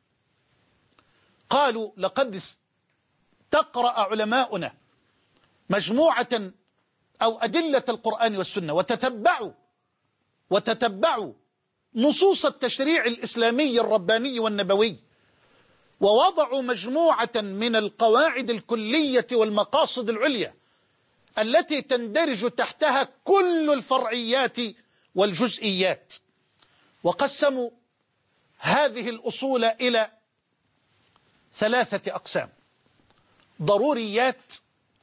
B: قالوا لقد استقرأ علماؤنا مجموعة أو أدلة القرآن والسنة وتتبعوا وتتبعوا نصوص التشريع الإسلامي الرباني والنبوي، ووضعوا مجموعة من القواعد الكلية والمقاصد العليا التي تندرج تحتها كل الفرعيات والجزئيات، وقسموا هذه الأصول إلى ثلاثة أقسام: ضروريات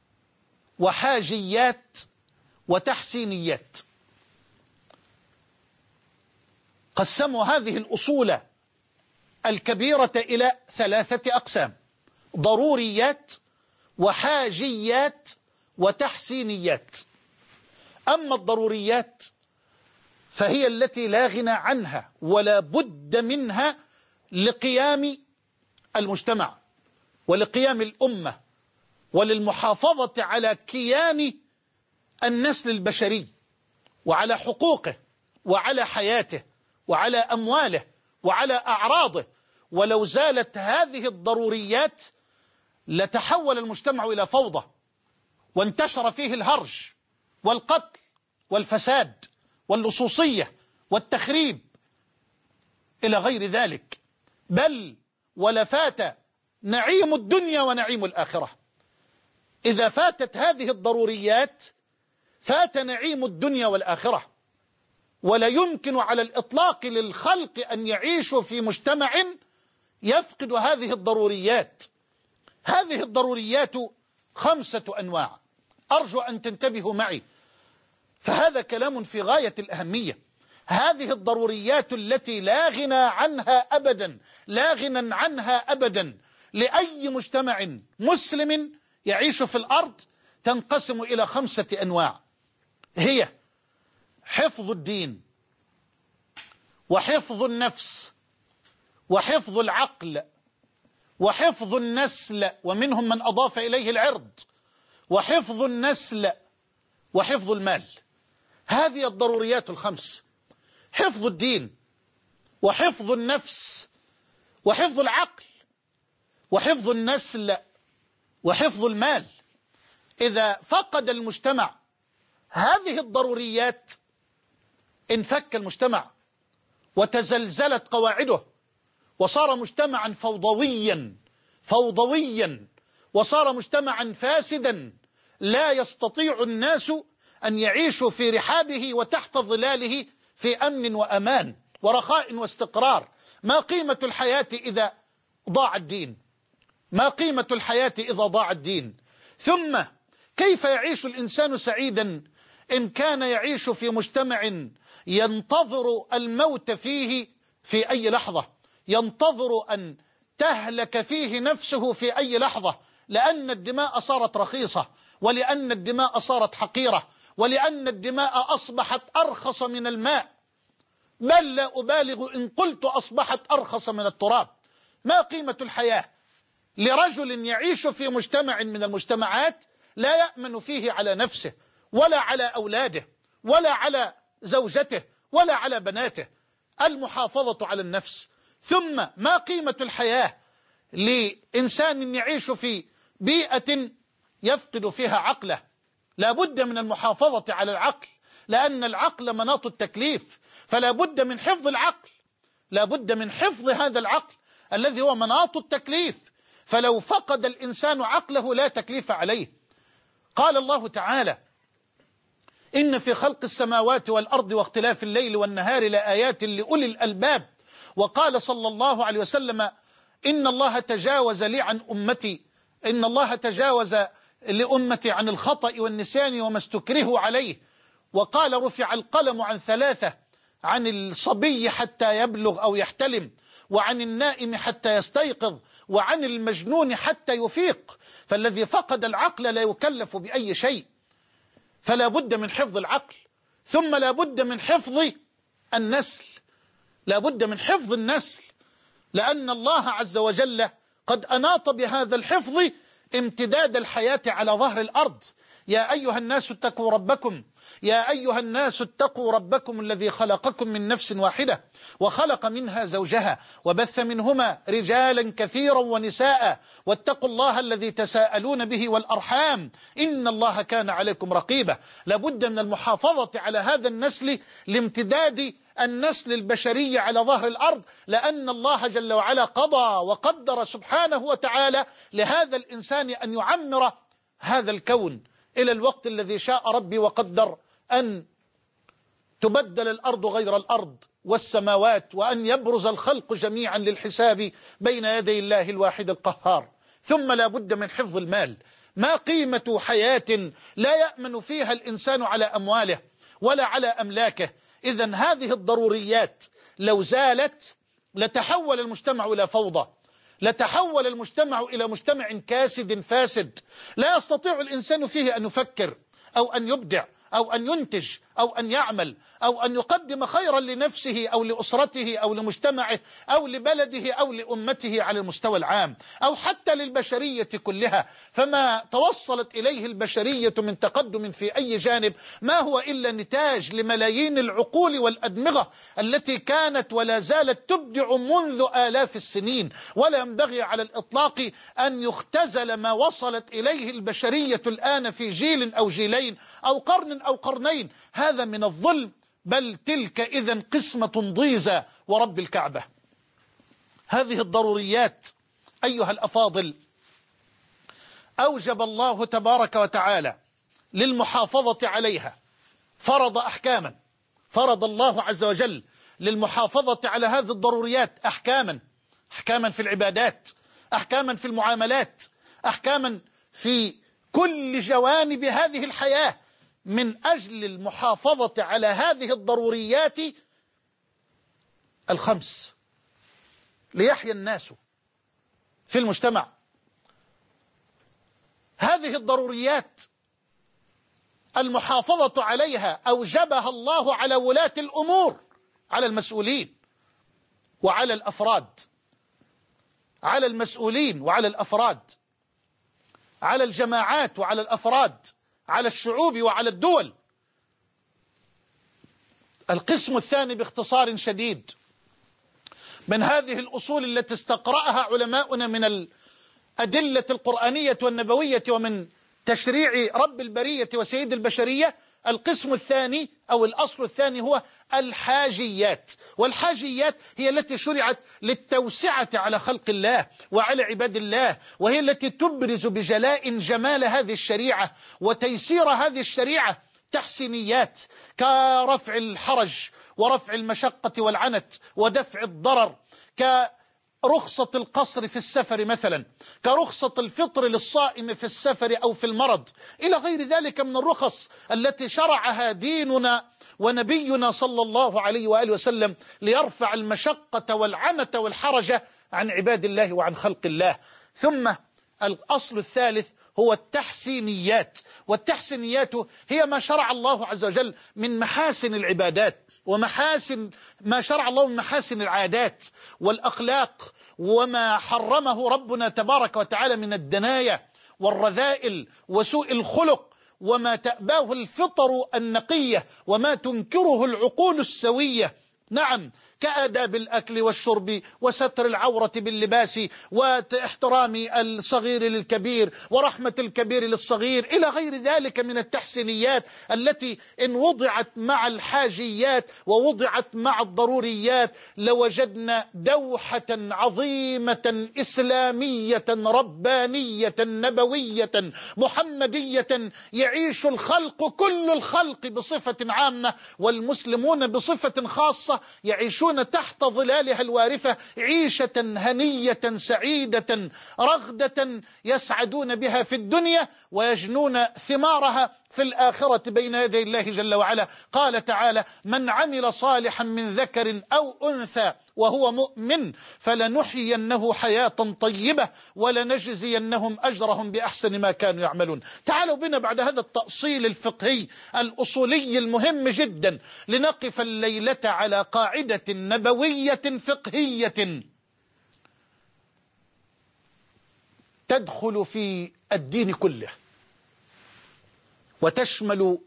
B: وحاجيات وتحسينيات. قسموا هذه الأصول الكبيرة إلى ثلاثة أقسام: ضروريات وحاجيات وتحسينيات. أما الضروريات فهي التي لا غنى عنها ولا بد منها لقيام المجتمع ولقيام الأمة وللمحافظة على كيان النسل البشري وعلى حقوقه وعلى حياته وعلى أمواله وعلى أعراضه. ولو زالت هذه الضروريات لتحول المجتمع إلى فوضى، وانتشر فيه الهرج والقتل والفساد واللصوصية والتخريب إلى غير ذلك، بل ولفات نعيم الدنيا ونعيم الآخرة. إذا فاتت هذه الضروريات فات نعيم الدنيا والآخرة، ولا يمكن على الإطلاق للخلق أن يعيشوا في مجتمع يفقد هذه الضروريات. هذه الضروريات خمسة أنواع، أرجو أن تنتبهوا معي، فهذا كلام في غاية الأهمية. هذه الضروريات التي لا غنى عنها أبدا، لا غنى عنها أبدا لأي مجتمع مسلم يعيش في الأرض، تنقسم إلى خمسة أنواع، هي حفظ الدين وحفظ النفس وحفظ العقل وحفظ النسل، ومنهم من أضاف إليه العرض، وحفظ النسل وحفظ المال. هذه الضروريات الخمس: حفظ الدين وحفظ النفس وحفظ العقل وحفظ النسل وحفظ المال. إذا فقد المجتمع هذه الضروريات انفك المجتمع وتزلزلت قواعده، وصار مجتمعا فوضويا فوضويا وصار مجتمعا فاسدا لا يستطيع الناس أن يعيشوا في رحابه وتحت ظلاله في أمن وأمان ورخاء واستقرار. ما قيمة الحياة إذا ضاع الدين؟ ما قيمة الحياة إذا ضاع الدين؟ ثم كيف يعيش الإنسان سعيدا إن كان يعيش في مجتمع ينتظر الموت فيه في أي لحظة، ينتظر أن تهلك فيه نفسه في أي لحظة، لأن الدماء صارت رخيصة، ولأن الدماء صارت حقيرة، ولأن الدماء أصبحت أرخص من الماء، بل لا أبالغ إن قلت أصبحت أرخص من التراب. ما قيمة الحياة لرجل يعيش في مجتمع من المجتمعات لا يأمن فيه على نفسه ولا على أولاده ولا على زوجته ولا على بناته؟ المحافظة على النفس. ثم ما قيمة الحياة لإنسان يعيش في بيئة يفقد فيها عقله؟ لا بد من المحافظة على العقل، لأن العقل مناط التكليف، فلا بد من حفظ العقل، لا بد من حفظ هذا العقل الذي هو مناط التكليف. فلو فقد الإنسان عقله لا تكليف عليه. قال الله تعالى: إن في خلق السماوات والأرض واختلاف الليل والنهار لآيات لأولي الألباب. وقال صلى الله عليه وسلم: إن الله تجاوز لي عن أمتي إن الله تجاوز لأمتي عن الخطأ والنسيان وما استكرهوا عليه. وقال: رفع القلم عن ثلاثة: عن الصبي حتى يبلغ أو يحتلم، وعن النائم حتى يستيقظ، وعن المجنون حتى يفيق. فالذي فقد العقل لا يكلف بأي شيء، فلا بد من حفظ العقل، ثم لا بد من حفظ النسل، لا بد من حفظ النسل، لأن الله عز وجل قد أناط بهذا الحفظ امتداد الحياة على ظهر الأرض. يا أيها الناس اتقوا ربكم يا أيها الناس اتقوا ربكم الذي خلقكم من نفس واحدة وخلق منها زوجها وبث منهما رجالا كثيرا ونساء واتقوا الله الذي تساءلون به والأرحام إن الله كان عليكم رقيبا. لابد من المحافظة على هذا النسل لامتداد النسل البشري على ظهر الأرض، لأن الله جل وعلا قضى وقدر سبحانه وتعالى لهذا الإنسان أن يعمر هذا الكون إلى الوقت الذي شاء ربي وقدر أن تبدل الأرض غير الأرض والسماوات، وأن يبرز الخلق جميعا للحساب بين يدي الله الواحد القهار. ثم لا بد من حفظ المال. ما قيمة حياة لا يأمن فيها الإنسان على أمواله ولا على أملاكه؟ إذن هذه الضروريات لو زالت لتحول المجتمع إلى فوضى، لتحول المجتمع إلى مجتمع كاسد فاسد، لا يستطيع الإنسان فيه أن يفكر أو أن يبدع أو أن ينتج أو أن يعمل أو أن يقدم خيرا لنفسه أو لأسرته أو لمجتمعه أو لبلده أو لأمته على المستوى العام أو حتى للبشرية كلها. فما توصلت إليه البشرية من تقدم في أي جانب ما هو إلا نتاج لملايين العقول والأدمغة التي كانت ولا زالت تبدع منذ آلاف السنين. ولا ينبغي على الإطلاق أن يختزل ما وصلت إليه البشرية الآن في جيل أو جيلين أو قرن أو قرنين، هذا من الظلم، بل تلك إذن قسمة ضيزى ورب الكعبة. هذه الضروريات أيها الأفاضل أوجب الله تبارك وتعالى للمحافظة عليها، فرض أحكاما، فرض الله عز وجل للمحافظة على هذه الضروريات أحكاما، أحكاما في العبادات، أحكاما في المعاملات، أحكاما في كل جوانب هذه الحياة، من أجل المحافظة على هذه الضروريات الخمس ليحيا الناس في المجتمع. هذه الضروريات المحافظة عليها أوجبها الله على ولاة الأمور، على المسؤولين وعلى الأفراد، على المسؤولين وعلى الأفراد، على الجماعات وعلى الأفراد، على الشعوب وعلى الدول. القسم الثاني باختصار شديد من هذه الأصول التي استقرأها علماؤنا من الأدلة القرآنية والنبوية ومن تشريع رب البرية وسيد البشرية، القسم الثاني أو الأصل الثاني هو الحاجيات. والحاجيات هي التي شرعت للتوسعة على خلق الله وعلى عباد الله، وهي التي تبرز بجلاء جمال هذه الشريعة وتيسير هذه الشريعة. تحسينيات كرفع الحرج ورفع المشقة والعنت ودفع الضرر، كرخصة القصر في السفر مثلا، كرخصة الفطر للصائم في السفر أو في المرض، إلى غير ذلك من الرخص التي شرعها ديننا ونبينا صلى الله عليه وآله وسلم ليرفع المشقة والعنة والحرج عن عباد الله وعن خلق الله. ثم الأصل الثالث هو التحسينيات، والتحسينيات هي ما شرع الله عز وجل من محاسن العبادات ومحاسن ما شرع الله من محاسن العادات والأخلاق، وما حرمه ربنا تبارك وتعالى من الدنايا والرذائل وسوء الخلق، وما تأباه الفطر النقية وما تنكره العقول السوية. نعم، كآداب الأكل والشرب وستر العورة باللباس واحترام الصغير للكبير ورحمة الكبير للصغير، إلى غير ذلك من التحسينيات التي إن وضعت مع الحاجيات ووضعت مع الضروريات لوجدنا دوحة عظيمة إسلامية ربانية نبوية محمدية يعيش الخلق، كل الخلق بصفة عامة والمسلمون بصفة خاصة، يعيشون تحت ظلالها الوارفة عيشة هنية سعيدة رغدة يسعدون بها في الدنيا ويجنون ثمارها في الآخرة بين يدي الله جل وعلا. قال تعالى: من عمل صالحا من ذكر أو أنثى وهو مؤمن فلنحيينه حياة طيبة ولنجزينهم أجرهم بأحسن ما كانوا يعملون. تعالوا بنا بعد هذا التأصيل الفقهي الأصولي المهم جدا لنقف الليلة على قاعدة نبوية فقهية تدخل في الدين كله وتشمل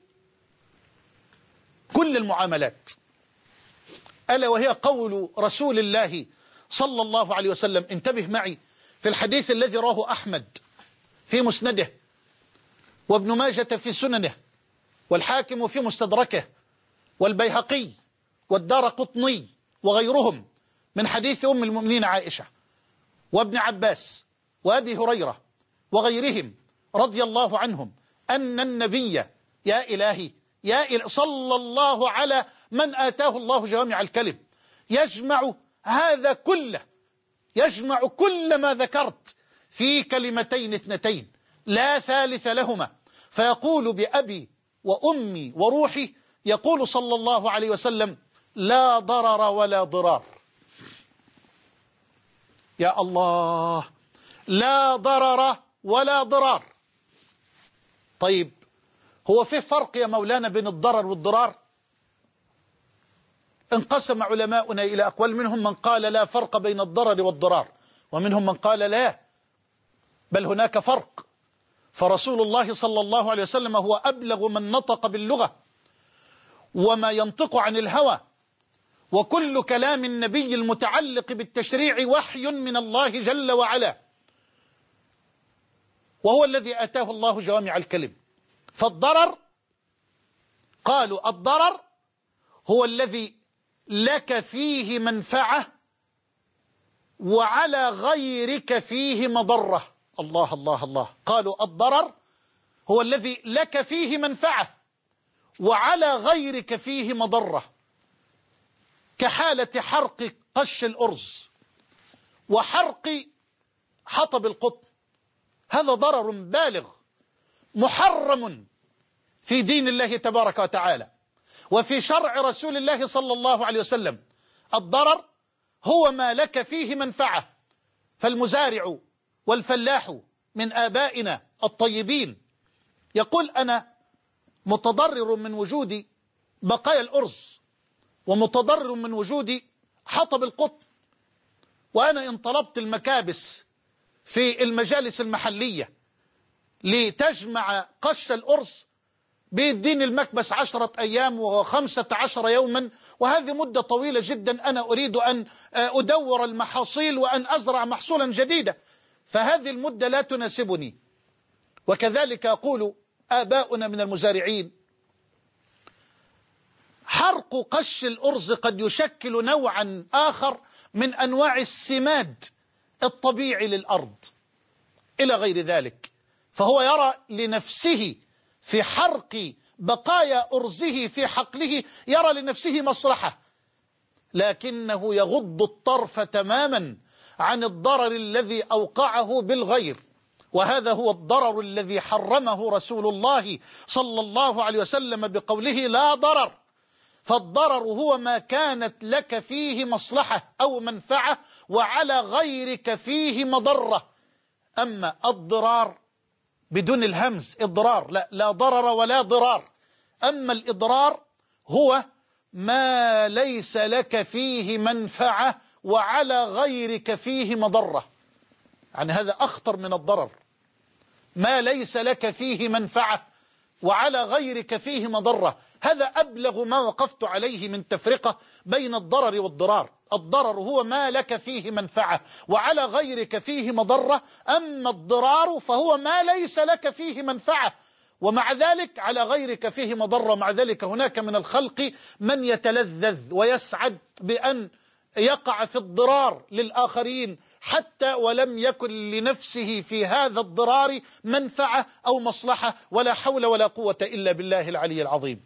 B: كل المعاملات، ألا وهي قول رسول الله صلى الله عليه وسلم. انتبه معي في الحديث الذي رواه أحمد في مسنده، وابن ماجة في سننه، والحاكم في مستدركه، والبيهقي والدارقطني وغيرهم، من حديث أم المؤمنين عائشة وابن عباس وأبي هريرة وغيرهم رضي الله عنهم أن النبي يا إلهي يا إلهي صلى الله على من آتاه الله جوامع الكلم يجمع هذا كله، يجمع كل ما ذكرت في كلمتين اثنتين لا ثالث لهما، فيقول بأبي وأمي وروحي، يقول صلى الله عليه وسلم: لا ضرر ولا ضرار. يا الله، لا ضرر ولا ضرار. طيب هو في فرق يا مولانا بين الضرر والضرار؟ انقسم علماؤنا إلى أقوال، منهم من قال لا فرق بين الضرر والضرار، ومنهم من قال لا، بل هناك فرق. فرسول الله صلى الله عليه وسلم هو أبلغ من نطق باللغة وما ينطق عن الهوى، وكل كلام النبي المتعلق بالتشريع وحي من الله جل وعلا، وهو الذي آتاه الله جوامع الكلم. فالضرر، قالوا الضرر هو الذي لك فيه منفعة وعلى غيرك فيه مضرة. الله الله الله. قالوا الضرر هو الذي لك فيه منفعة وعلى غيرك فيه مضرة، كحالة حرق قش الأرز وحرق حطب القطن، هذا ضرر بالغ محرم في دين الله تبارك وتعالى وفي شرع رسول الله صلى الله عليه وسلم. الضرر هو ما لك فيه منفعة، فالمزارع والفلاح من آبائنا الطيبين يقول: أنا متضرر من وجود بقايا الأرز ومتضرر من وجود حطب القطن، وأنا إن طلبت المكابس في المجالس المحلية لتجمع قش الأرز بيديني المكبس عشرة أيام وخمسة عشر يوما، وهذه مدة طويلة جدا. أنا أريد أن أدور المحاصيل وأن أزرع محصولا جديدا، فهذه المدة لا تناسبني. وكذلك يقول آباؤنا من المزارعين: حرق قش الأرز قد يشكل نوعا آخر من أنواع السماد الطبيعي للأرض إلى غير ذلك، فهو يرى لنفسه في حرق بقايا أرزه في حقله، يرى لنفسه مصلحة، لكنه يغض الطرف تماما عن الضرر الذي أوقعه بالغير، وهذا هو الضرر الذي حرمه رسول الله صلى الله عليه وسلم بقوله: لا ضرر. فالضرر هو ما كانت لك فيه مصلحة أو منفعة وعلى غيرك فيه مضرة. أما الضرار بدون الهمز، إضرار، لا لا ضرر ولا ضرار. أما الإضرار هو ما ليس لك فيه منفعة وعلى غيرك فيه مضرة، يعني هذا أخطر من الضرر. ما ليس لك فيه منفعة وعلى غيرك فيه مضرة، هذا أبلغ ما وقفت عليه من تفرقة بين الضرر والضرار. الضرر هو ما لك فيه منفعة وعلى غيرك فيه مضرة، أما الضرار فهو ما ليس لك فيه منفعة ومع ذلك على غيرك فيه مضرة. مع ذلك هناك من الخلق من يتلذذ ويسعد بأن يقع في الضرار للآخرين حتى ولم يكن لنفسه في هذا الضرار منفعة أو مصلحة، ولا حول ولا قوة إلا بالله العلي العظيم.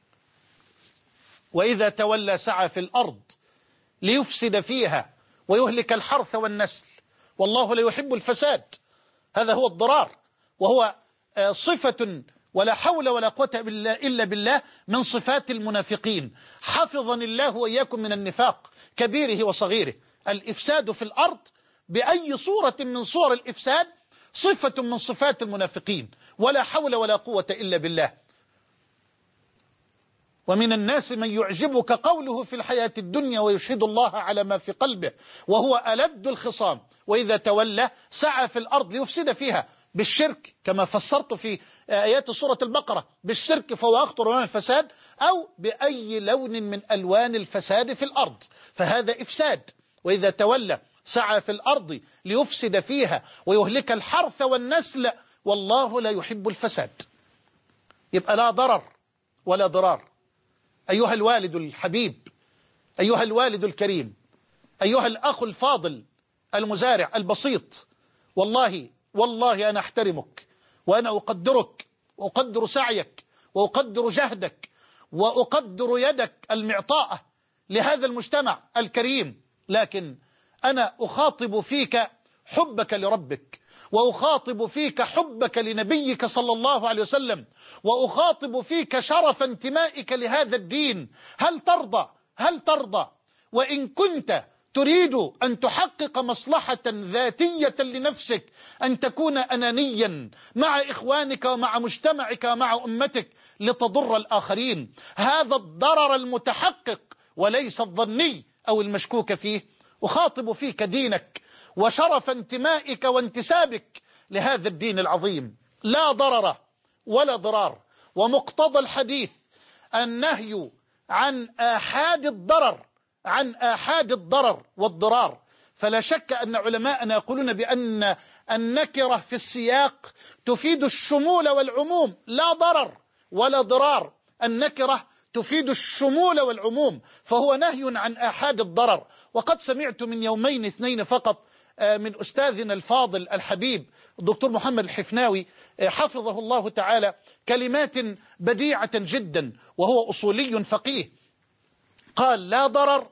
B: وإذا تولى سعى في الأرض ليفسد فيها ويهلك الحرث والنسل والله لا يحب الفساد. هذا هو الضرار، وهو صفة ولا حول ولا قوة إلا بالله من صفات المنافقين. حفظني الله وإياكم من النفاق كبيره وصغيره. الإفساد في الأرض بأي صورة من صور الإفساد صفة من صفات المنافقين، ولا حول ولا قوة إلا بالله. ومن الناس من يعجبك قوله في الحياة الدنيا ويشهد الله على ما في قلبه وهو ألد الخصام وإذا تولى سعى في الأرض ليفسد فيها بالشرك، كما فسرت في آيات سورة البقرة، بالشرك فهو أخطر من الفساد، أو بأي لون من ألوان الفساد في الأرض، فهذا إفساد. وإذا تولى سعى في الأرض ليفسد فيها ويهلك الحرث والنسل والله لا يحب الفساد. يبقى لا ضرر ولا ضرار. أيها الوالد الحبيب، أيها الوالد الكريم، أيها الأخ الفاضل المزارع البسيط، والله والله أنا أحترمك وأنا أقدرك وأقدر سعيك وأقدر جهدك وأقدر يدك المعطاءة لهذا المجتمع الكريم، لكن أنا أخاطب فيك حبك لربك، وأخاطب فيك حبك لنبيك صلى الله عليه وسلم، وأخاطب فيك شرف انتمائك لهذا الدين. هل ترضى هل ترضى وإن كنت تريد أن تحقق مصلحة ذاتية لنفسك أن تكون أنانيا مع إخوانك ومع مجتمعك ومع أمتك لتضر الآخرين؟ هذا الضرر المتحقق وليس الظني أو المشكوك فيه. أخاطب فيك دينك وشرف انتمائك وانتسابك لهذا الدين العظيم. لا ضرر ولا ضرار، ومقتضى الحديث النهي عن آحاد الضرر عن آحاد الضرر والضرار. فلا شك أن علماءنا يقولون بأن النكرة في السياق تفيد الشمول والعموم، لا ضرر ولا ضرار، النكرة تفيد الشمول والعموم، فهو نهي عن آحاد الضرر. وقد سمعت من يومين اثنين فقط من أستاذنا الفاضل الحبيب الدكتور محمد الحفناوي حفظه الله تعالى كلمات بديعة جدا، وهو أصولي فقيه، قال: لا ضرر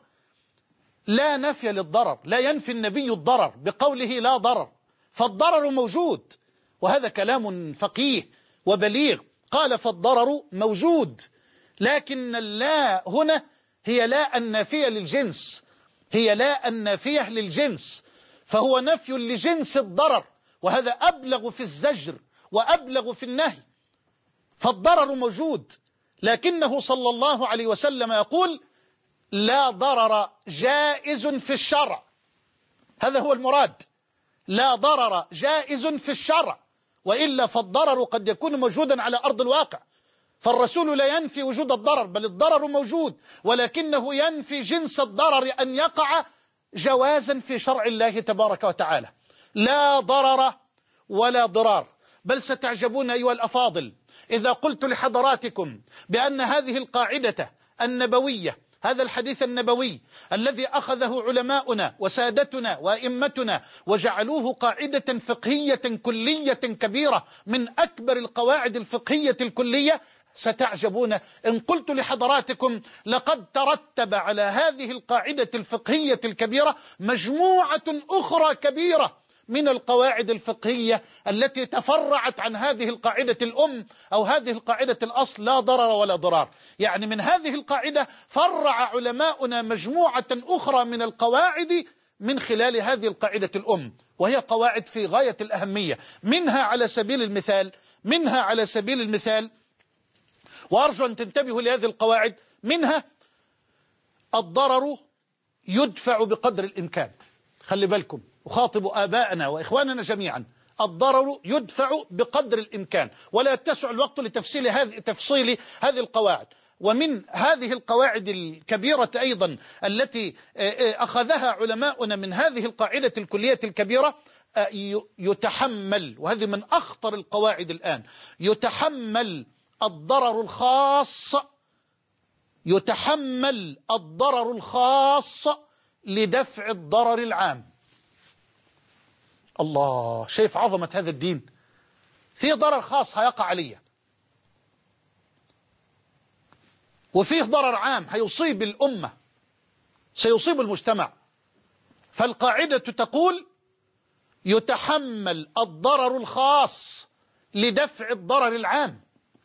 B: لا نفي للضرر، لا ينفي النبي الضرر بقوله لا ضرر، فالضرر موجود، وهذا كلام فقيه وبليغ. قال: فالضرر موجود، لكن اللا هنا هي لا النافية للجنس، هي لا النافية للجنس، فهو نفي لجنس الضرر، وهذا أبلغ في الزجر وأبلغ في النهي. فالضرر موجود، لكنه صلى الله عليه وسلم يقول: لا ضرر جائز في الشرع. هذا هو المراد، لا ضرر جائز في الشرع، وإلا فالضرر قد يكون موجودا على أرض الواقع. فالرسول لا ينفي وجود الضرر، بل الضرر موجود، ولكنه ينفي جنس الضرر أن يقع جوازا في شرع الله تبارك وتعالى. لا ضرر ولا ضرار. بل ستعجبون أيها الأفاضل إذا قلت لحضراتكم بأن هذه القاعدة النبوية، هذا الحديث النبوي الذي أخذه علماؤنا وسادتنا وأئمتنا وجعلوه قاعدة فقهية كلية كبيرة من أكبر القواعد الفقهية الكلية، ستعجبون إن قلت لحضراتكم لقد ترتب على هذه القاعدة الفقهية الكبيرة مجموعة أخرى كبيرة من القواعد الفقهية التي تفرعت عن هذه القاعدة الأم أو هذه القاعدة الأصل، لا ضرر ولا ضرار. يعني من هذه القاعدة فرع علماؤنا مجموعة أخرى من القواعد من خلال هذه القاعدة الأم، وهي قواعد في غاية الأهمية. منها على سبيل المثال منها على سبيل المثال وأرجو أن تنتبهوا لهذه القواعد، منها الضرر يدفع بقدر الإمكان. خلي بالكم، أخاطب آباءنا وإخواننا جميعا، الضرر يدفع بقدر الإمكان، ولا يتسع الوقت لتفصيل هذه تفصيل هذه القواعد. ومن هذه القواعد الكبيرة أيضا التي أخذها علماؤنا من هذه القاعدة الكلية الكبيرة، يتحمل، وهذه من أخطر القواعد الآن، يتحمل الضرر الخاص يتحمل الضرر الخاص لدفع الضرر العام. الله، شايف عظمة هذا الدين؟ في ضرر خاص هيقع عليه، وفيه ضرر عام هيصيب الأمة، سيصيب المجتمع. فالقاعدة تقول يتحمل الضرر الخاص لدفع الضرر العام.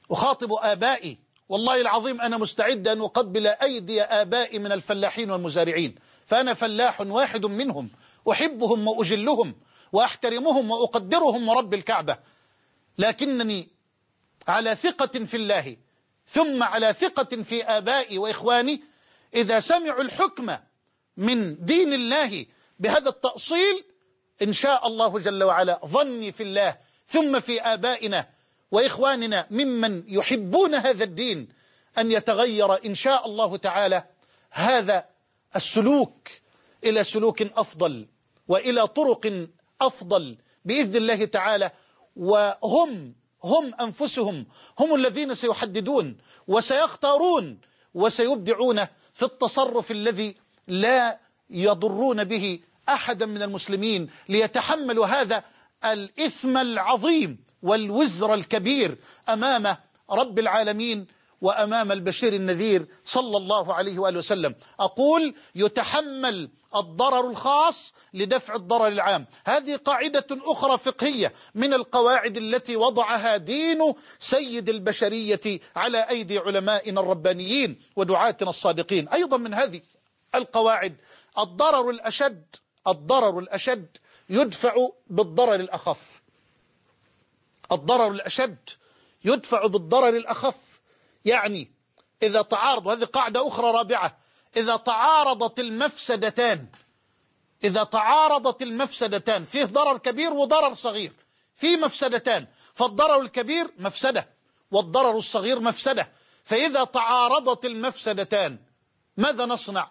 B: أخاطب آبائي، والله العظيم أنا مستعد أن أقبل أيدي آبائي من الفلاحين والمزارعين، فأنا فلاح واحد منهم، أحبهم وأجلهم وأحترمهم وأقدرهم ورب الكعبة، لكنني على ثقة في الله ثم على ثقة في آبائي وإخواني، إذا سمعوا الحكم من دين الله بهذا التأصيل إن شاء الله جل وعلا ظني في الله ثم في آبائنا وإخواننا ممن يحبون هذا الدين أن يتغير إن شاء الله تعالى هذا السلوك إلى سلوك أفضل وإلى طرق أفضل بإذن الله تعالى. وهم هم أنفسهم هم الذين سيحددون وسيختارون وسيبدعون في التصرف الذي لا يضرون به أحدا من المسلمين ليتحملوا هذا الإثم العظيم والوزر الكبير أمام رب العالمين وأمام البشير النذير صلى الله عليه وآله وسلم. أقول يتحمل الضرر الخاص لدفع الضرر العام. هذه قاعدة أخرى فقهية من القواعد التي وضعها دين سيد البشرية على أيدي علمائنا الربانيين ودعاتنا الصادقين. أيضا من هذه القواعد الضرر الأشد الضرر الأشد يدفع بالضرر الأخف. الضرر الأشد يدفع بالضرر الأخف، يعني إذا تعارض، وهذه قاعدة أخرى رابعة، إذا تعارضت المفسدتان إذا تعارضت المفسدتان فيه ضرر كبير وضرر صغير، فيه مفسدتان، فالضرر الكبير مفسدة والضرر الصغير مفسدة، فإذا تعارضت المفسدتان ماذا نصنع؟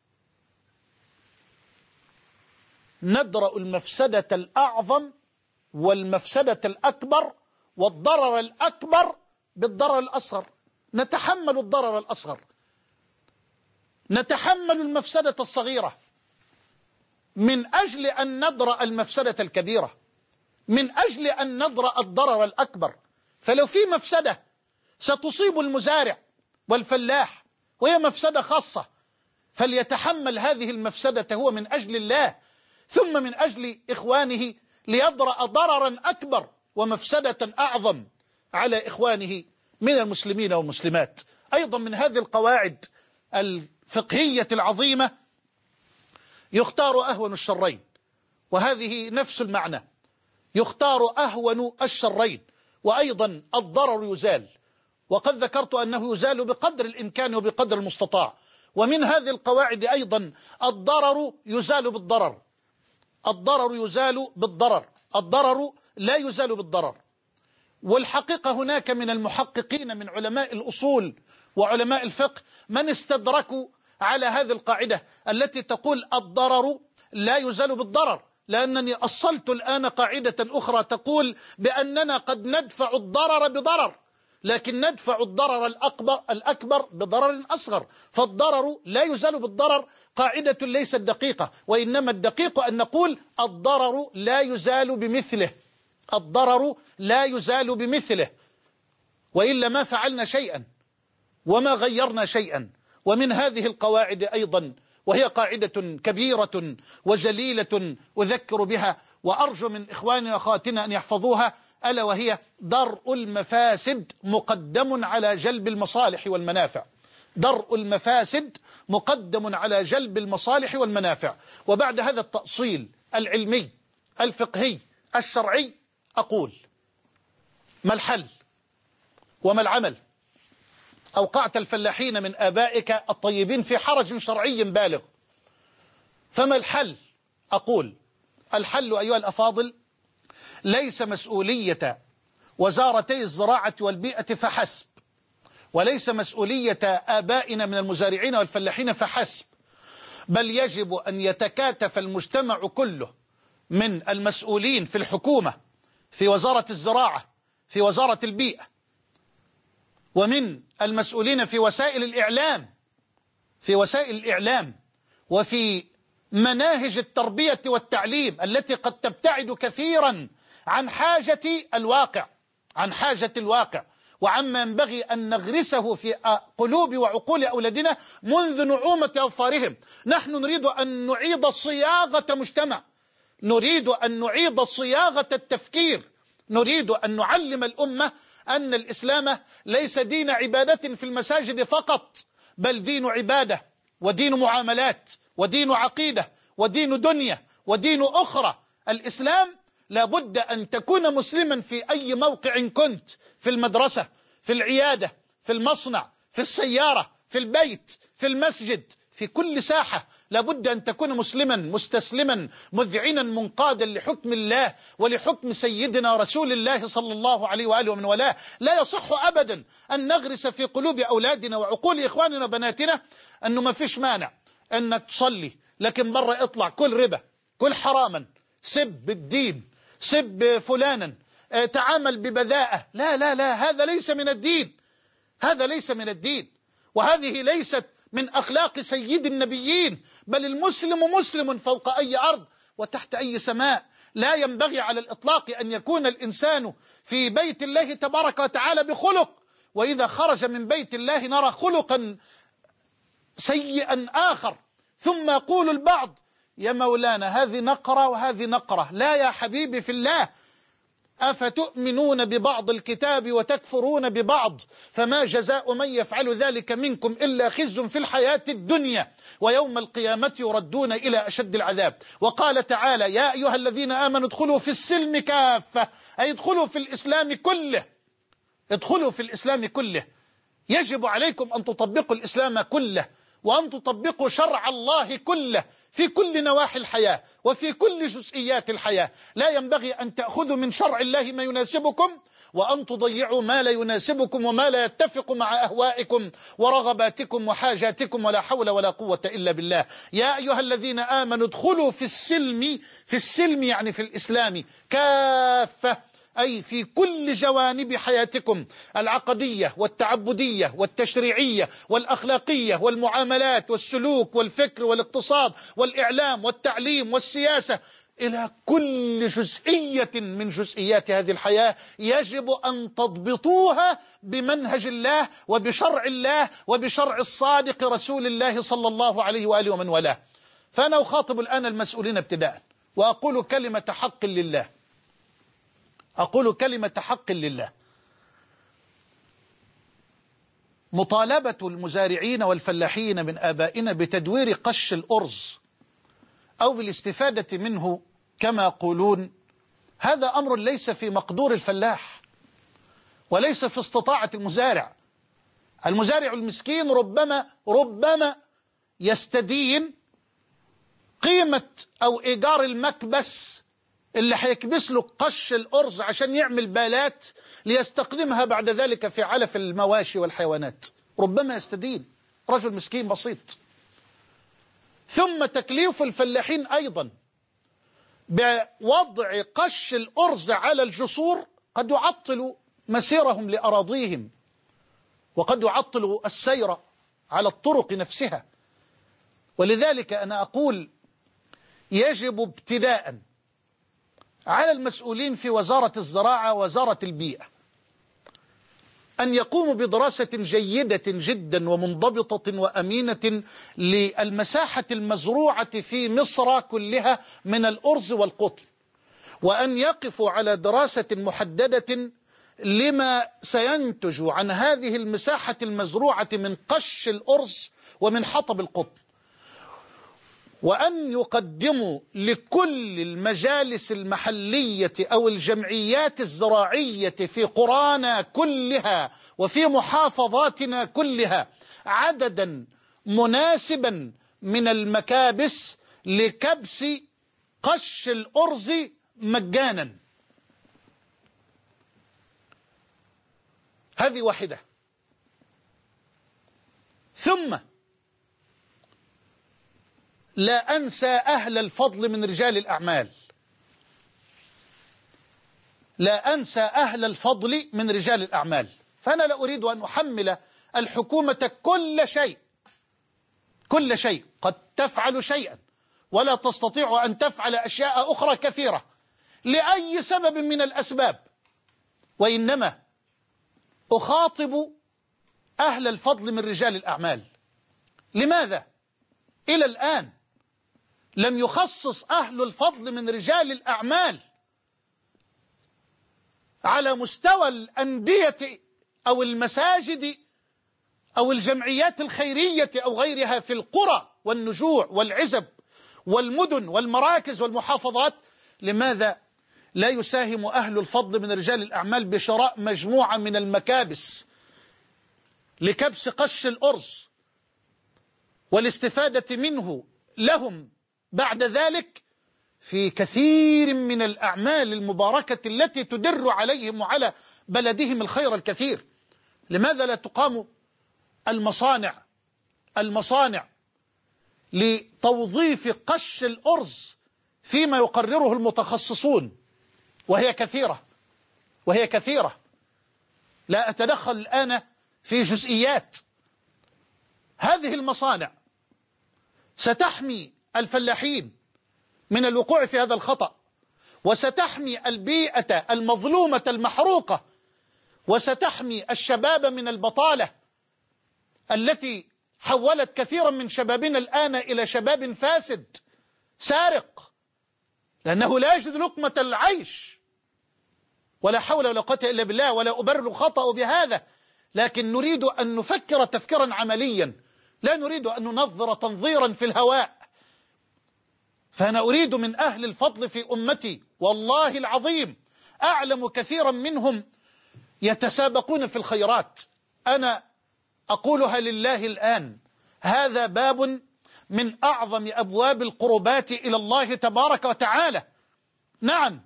B: ندرأ المفسدة الأعظم والمفسدة الأكبر والضرر الأكبر بالضرر الأصغر، نتحمل الضرر الأصغر، نتحمل المفسدة الصغيرة من أجل أن ندرأ المفسدة الكبيرة، من أجل أن ندرأ الضرر الأكبر. فلو في مفسدة ستصيب المزارع والفلاح وهي مفسدة خاصة فليتحمل هذه المفسدة هو من أجل الله ثم من أجل إخوانه ليدرأ ضررا أكبر ومفسدة أعظم على إخوانه من المسلمين والمسلمات. أيضا من هذه القواعد الفقهية العظيمة يختار أهون الشرين، وهذه نفس المعنى، يختار أهون الشرين، وأيضا الضرر يزال، وقد ذكرت أنه يزال بقدر الإمكان وبقدر المستطاع. ومن هذه القواعد أيضا الضرر يزال بالضرر، الضرر يزال بالضرر، الضرر لا يزال بالضرر. والحقيقة هناك من المحققين من علماء الأصول وعلماء الفقه من استدركوا على هذه القاعدة التي تقول الضرر لا يزال بالضرر، لأنني أصلت الآن قاعدة أخرى تقول بأننا قد ندفع الضرر بضرر، لكن ندفع الضرر الأكبر, الأكبر بضرر أصغر، فالضرر لا يزال بالضرر قاعدة ليست دقيقة، وإنما الدقيق أن نقول الضرر لا يزال بمثله، الضرر لا يزال بمثله، وإلا ما فعلنا شيئا وما غيرنا شيئا. ومن هذه القواعد أيضا، وهي قاعدة كبيرة وجليلة أذكر بها وأرجو من إخواننا وأخواتنا أن يحفظوها، ألا وهي درء المفاسد مقدم على جلب المصالح والمنافع. درء المفاسد مقدم على جلب المصالح والمنافع. وبعد هذا التأصيل العلمي الفقهي الشرعي أقول ما الحل وما العمل؟ أوقعت الفلاحين من آبائك الطيبين في حرج شرعي بالغ، فما الحل؟ أقول الحل أيها الأفاضل ليس مسؤولية وزارتي الزراعة والبيئة فحسب، وليس مسؤولية آبائنا من المزارعين والفلاحين فحسب، بل يجب أن يتكاتف المجتمع كله من المسؤولين في الحكومة، في وزارة الزراعة، في وزارة البيئة، ومن المسؤولين في وسائل الإعلام في وسائل الإعلام وفي مناهج التربية والتعليم التي قد تبتعد كثيرا عن حاجة الواقع عن حاجة الواقع وعما ينبغي أن نغرسه في قلوب وعقول أولادنا منذ نعومة أظفارهم. نحن نريد أن نعيد صياغة مجتمع، نريد أن نعيد صياغة التفكير، نريد أن نعلم الأمة أن الإسلام ليس دين عبادة في المساجد فقط، بل دين عبادة ودين معاملات ودين عقيدة ودين دنيا ودين أخرى. الإسلام لابد أن تكون مسلما في أي موقع كنت، في المدرسة، في العيادة، في المصنع، في السيارة، في البيت، في المسجد، في كل ساحة لابد أن تكون مسلما مستسلما مذعنا منقادا لحكم الله ولحكم سيدنا رسول الله صلى الله عليه وآله ومن والاه. لا يصح أبدا أن نغرس في قلوب أولادنا وعقول إخواننا وبناتنا أنه ما فيش مانع أنك تصلي، لكن برا اطلع كل ربا، كل حراما، سب الدين، سب فلانا، تعامل ببذاءة. لا لا لا، هذا ليس من الدين، هذا ليس من الدين، وهذه ليست من أخلاق سيد النبيين. بل المسلم مسلم فوق أي أرض وتحت أي سماء. لا ينبغي على الإطلاق أن يكون الإنسان في بيت الله تبارك وتعالى بخلق، وإذا خرج من بيت الله نرى خلقا سيئا آخر، ثم يقول البعض يا مولانا هذه نقرة وهذه نقرة. لا يا حبيبي في الله، أفتؤمنون ببعض الكتاب وتكفرون ببعض، فما جزاء من يفعل ذلك منكم إلا خزي في الحياة الدنيا ويوم القيامة يردون إلى أشد العذاب. وقال تعالى يا أيها الذين آمنوا ادخلوا في السلم كافة، أي ادخلوا في الإسلام كله، ادخلوا في الإسلام كله. يجب عليكم أن تطبقوا الإسلام كله وأن تطبقوا شرع الله كله في كل نواحي الحياة وفي كل جزئيات الحياة. لا ينبغي أن تأخذوا من شرع الله ما يناسبكم وأن تضيعوا ما لا يناسبكم وما لا يتفق مع أهوائكم ورغباتكم وحاجاتكم، ولا حول ولا قوة إلا بالله. يا أيها الذين آمنوا ادخلوا في السلم، في السلم يعني في الإسلام كافة، أي في كل جوانب حياتكم العقدية والتعبدية والتشريعية والأخلاقية والمعاملات والسلوك والفكر والاقتصاد والإعلام والتعليم والسياسة، إلى كل جزئية من جزئيات هذه الحياة يجب أن تضبطوها بمنهج الله وبشرع الله وبشرع الصادق رسول الله صلى الله عليه وآله ومن والاه. فأنا أخاطب الآن المسؤولين ابتداء وأقول كلمة حق لله، أقول كلمة حق لله. مطالبة المزارعين والفلاحين من آبائنا بتدوير قش الأرز أو بالاستفادة منه كما يقولون، هذا أمر ليس في مقدور الفلاح وليس في استطاعة المزارع. المزارع المسكين ربما ربما يستدين قيمة أو إيجار المكبس اللي هيكبس له قش الأرز عشان يعمل بالات ليستخدمها بعد ذلك في علف المواشي والحيوانات، ربما يستدين رجل مسكين بسيط. ثم تكليف الفلاحين أيضا بوضع قش الأرز على الجسور قد يعطل مسيرهم لأراضيهم وقد يعطل السير على الطرق نفسها. ولذلك أنا أقول يجب ابتداء على المسؤولين في وزارة الزراعة ووزارة البيئة أن يقوموا بدراسة جيدة جدا ومنضبطة وأمينة للمساحة المزروعة في مصر كلها من الأرز والقطن، وأن يقفوا على دراسة محددة لما سينتج عن هذه المساحة المزروعة من قش الأرز ومن حطب القطن، وأن يقدموا لكل المجالس المحلية أو الجمعيات الزراعية في قرانا كلها وفي محافظاتنا كلها عددا مناسبا من المكابس لكبس قش الأرز مجانا. هذه واحدة. ثم لا أنسى أهل الفضل من رجال الأعمال، لا أنسى أهل الفضل من رجال الأعمال. فأنا لا أريد أن أحمل الحكومة كل شيء، كل شيء قد تفعل شيئا ولا تستطيع أن تفعل أشياء أخرى كثيرة لأي سبب من الأسباب، وإنما أخاطب أهل الفضل من رجال الأعمال. لماذا إلى الآن لم يخصص أهل الفضل من رجال الأعمال على مستوى الأندية أو المساجد أو الجمعيات الخيرية أو غيرها في القرى والنجوع والعزب والمدن والمراكز والمحافظات، لماذا لا يساهم أهل الفضل من رجال الأعمال بشراء مجموعة من المكابس لكبس قش الأرز والاستفادة منه لهم بعد ذلك في كثير من الأعمال المباركة التي تدر عليهم وعلى بلدهم الخير الكثير؟ لماذا لا تقام المصانع المصانع لتوظيف قش الأرز فيما يقرره المتخصصون، وهي كثيرة وهي كثيرة لا أتدخل الآن في جزئيات. هذه المصانع ستحمي الفلاحين من الوقوع في هذا الخطأ، وستحمي البيئة المظلومة المحروقة، وستحمي الشباب من البطالة التي حولت كثيرا من شبابنا الآن إلى شباب فاسد سارق، لأنه لا يجد لقمة العيش. ولا حول ولا قوة إلا بالله، ولا أبرر خطأ بهذا، لكن نريد أن نفكر تفكيرا عمليا، لا نريد أن ننظر تنظيرا في الهواء. فأنا أريد من أهل الفضل في أمتي، والله العظيم أعلم كثيرا منهم يتسابقون في الخيرات، أنا أقولها لله الآن، هذا باب من أعظم أبواب القربات إلى الله تبارك وتعالى. نعم،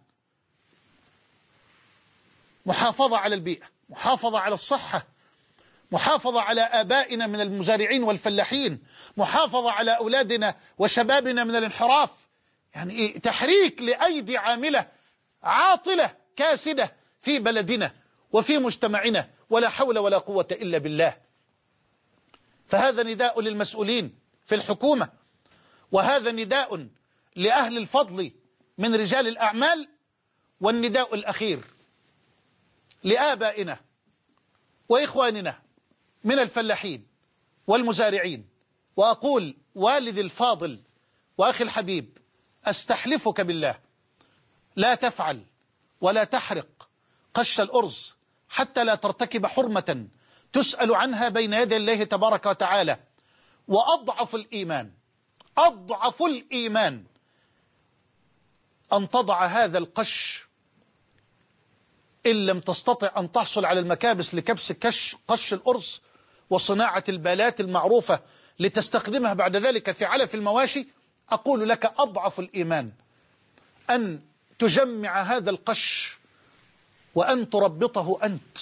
B: محافظة على البيئة، محافظة على الصحة، محافظة على آبائنا من المزارعين والفلاحين، محافظة على أولادنا وشبابنا من الانحراف، يعني إيه؟ تحريك لأيدي عاملة عاطلة كاسدة في بلدنا وفي مجتمعنا، ولا حول ولا قوة إلا بالله. فهذا نداء للمسؤولين في الحكومة، وهذا نداء لأهل الفضل من رجال الأعمال، والنداء الأخير لآبائنا وإخواننا من الفلاحين والمزارعين. وأقول والدي الفاضل وأخي الحبيب، أستحلفك بالله لا تفعل ولا تحرق قش الأرز حتى لا ترتكب حرمة تسأل عنها بين يدي الله تبارك وتعالى. وأضعف الإيمان أضعف الإيمان أن تضع هذا القش إن لم تستطع أن تحصل على المكابس لكبس كش قش الأرز وصناعة البالات المعروفة لتستخدمها بعد ذلك في علف المواشي. أقول لك أضعف الإيمان أن تجمع هذا القش وأن تربطه أنت.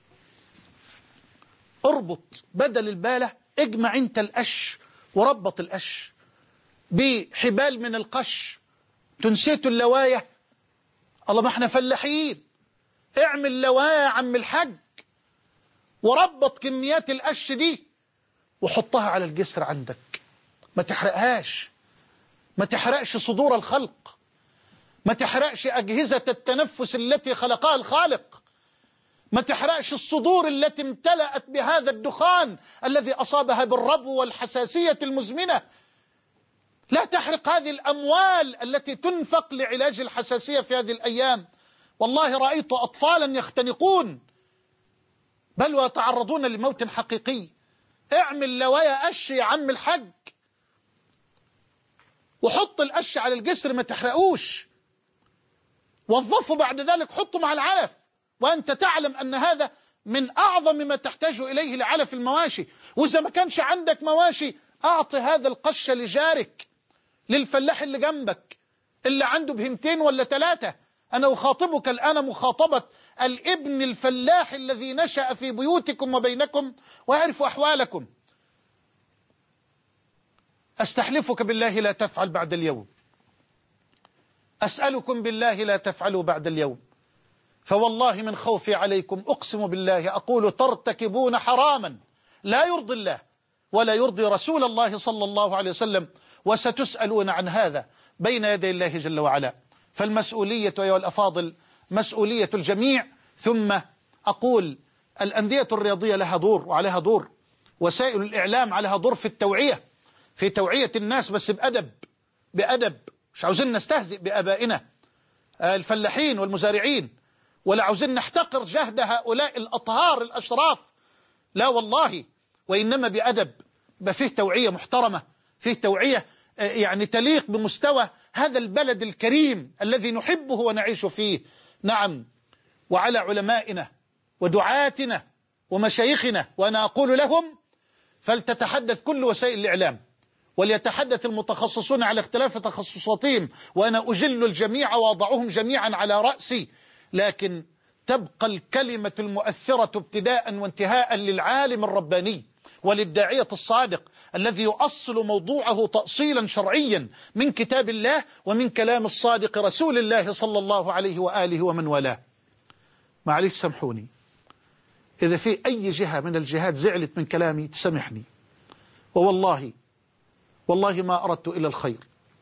B: اربط بدل البالة، اجمع انت القش وربط القش بحبال من القش. تنسيتوا اللواية؟ الله، ما احنا فلاحين. اعمل لواية يا عم الحاج، وربط كميات القش دي وحطها على الجسر عندك. ما تحرقهاش، ما تحرقش صدور الخلق، ما تحرقش أجهزة التنفس التي خلقها الخالق، ما تحرقش الصدور التي امتلأت بهذا الدخان الذي أصابها بالربو والحساسية المزمنة. لا تحرق هذه الأموال التي تنفق لعلاج الحساسية في هذه الأيام. والله رأيت أطفالا يختنقون بل ويتعرضون لموت حقيقي. اعمل لوايا قش يا عم الحج، وحط القش على الجسر، ما تحرقوش. وظفه بعد ذلك، حطه مع العلف، وأنت تعلم أن هذا من أعظم ما تحتاج إليه لعلف المواشي. وإذا ما كانش عندك مواشي، أعطي هذا القش لجارك، للفلاح اللي جنبك اللي عنده بهمتين ولا ثلاثة. أنا أخاطبك الآن مخاطبة الابن الفلاح الذي نشأ في بيوتكم وبينكم ويعرف أحوالكم. أستحلفك بالله لا تفعل بعد اليوم، أسألكم بالله لا تفعلوا بعد اليوم، فوالله من خوفي عليكم أقسم بالله أقول ترتكبون حراما لا يرضي الله ولا يرضي رسول الله صلى الله عليه وسلم، وستسألون عن هذا بين يدي الله جل وعلا. فالمسؤولية أيها الأفاضل مسؤولية الجميع. ثم أقول الأندية الرياضية لها دور وعليها دور، وسائل الإعلام عليها دور في التوعية، في توعية الناس، بس بأدب بأدب. مش عاوزين نستهزئ بآبائنا الفلاحين والمزارعين، ولا عاوزين نحتقر جهد هؤلاء الأطهار الأشراف، لا والله، وإنما بأدب، فيه توعية محترمة، فيه توعية يعني تليق بمستوى هذا البلد الكريم الذي نحبه ونعيش فيه. نعم، وعلى علمائنا ودعاتنا ومشايخنا، وأنا أقول لهم فلتتحدث كل وسائل الإعلام، وليتحدث المتخصصون على اختلاف تخصصاتهم، وأنا أجل الجميع وأضعهم جميعا على رأسي، لكن تبقى الكلمة المؤثرة ابتداء وانتهاء للعالم الرباني وللداعية الصادق الذي يؤصل موضوعه تأصيلا شرعيا من كتاب الله ومن كلام الصادق رسول الله صلى الله عليه وآله ومن والاه. معلش سامحوني إذا في أي جهة من الجهات زعلت من كلامي تسامحني، ووالله والله ما أردت إلا الخير،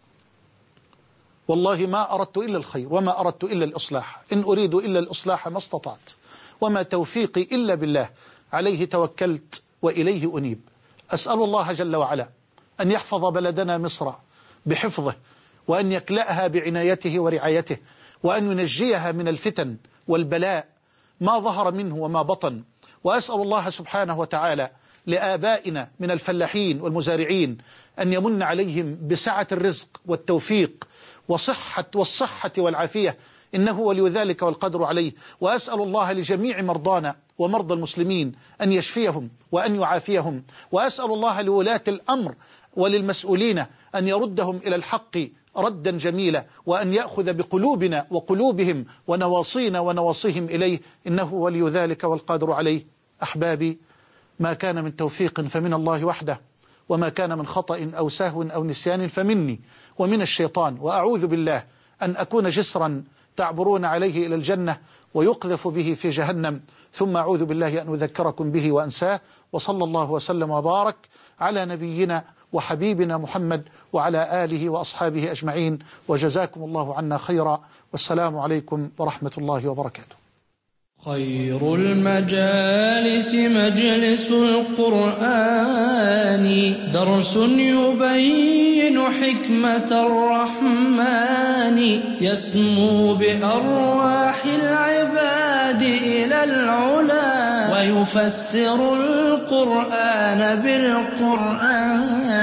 B: والله ما أردت إلا الخير وما أردت إلا الإصلاح، إن أريد إلا الإصلاح ما استطعت، وما توفيقي إلا بالله، عليه توكلت وإليه أنيب. أسأل الله جل وعلا أن يحفظ بلدنا مصر بحفظه، وأن يكلأها بعنايته ورعايته، وأن ينجيها من الفتن والبلاء ما ظهر منه وما بطن. وأسأل الله سبحانه وتعالى لآبائنا من الفلاحين والمزارعين أن يمن عليهم بسعة الرزق والتوفيق وصحة والصحة والعافية، إنه ولي ذلك والقدر عليه. وأسأل الله لجميع مرضانا ومرضى المسلمين أن يشفيهم وأن يعافيهم، وأسأل الله لولاة الأمر وللمسؤولين أن يردهم إلى الحق ردا جميلا، وأن يأخذ بقلوبنا وقلوبهم ونواصينا ونواصيهم إليه، إنه ولي ذلك والقادر عليه. أحبابي، ما كان من توفيق فمن الله وحده، وما كان من خطأ أو سهو أو نسيان فمني ومن الشيطان، وأعوذ بالله أن أكون جسرا تعبرون عليه إلى الجنة ويقذف به في جهنم، ثم أعوذ بالله أن أذكركم به وأنساه. وصلى الله وسلم وبارك على نبينا وحبيبنا محمد وعلى آله وأصحابه أجمعين، وجزاكم الله عنا خيرا، والسلام عليكم ورحمة الله وبركاته.
A: خير المجالس مجلس القرآن، درس يبين حكمة الرحمن، يسمو بأرواح العباد إلى العلا، ويفسر القرآن بالقرآن.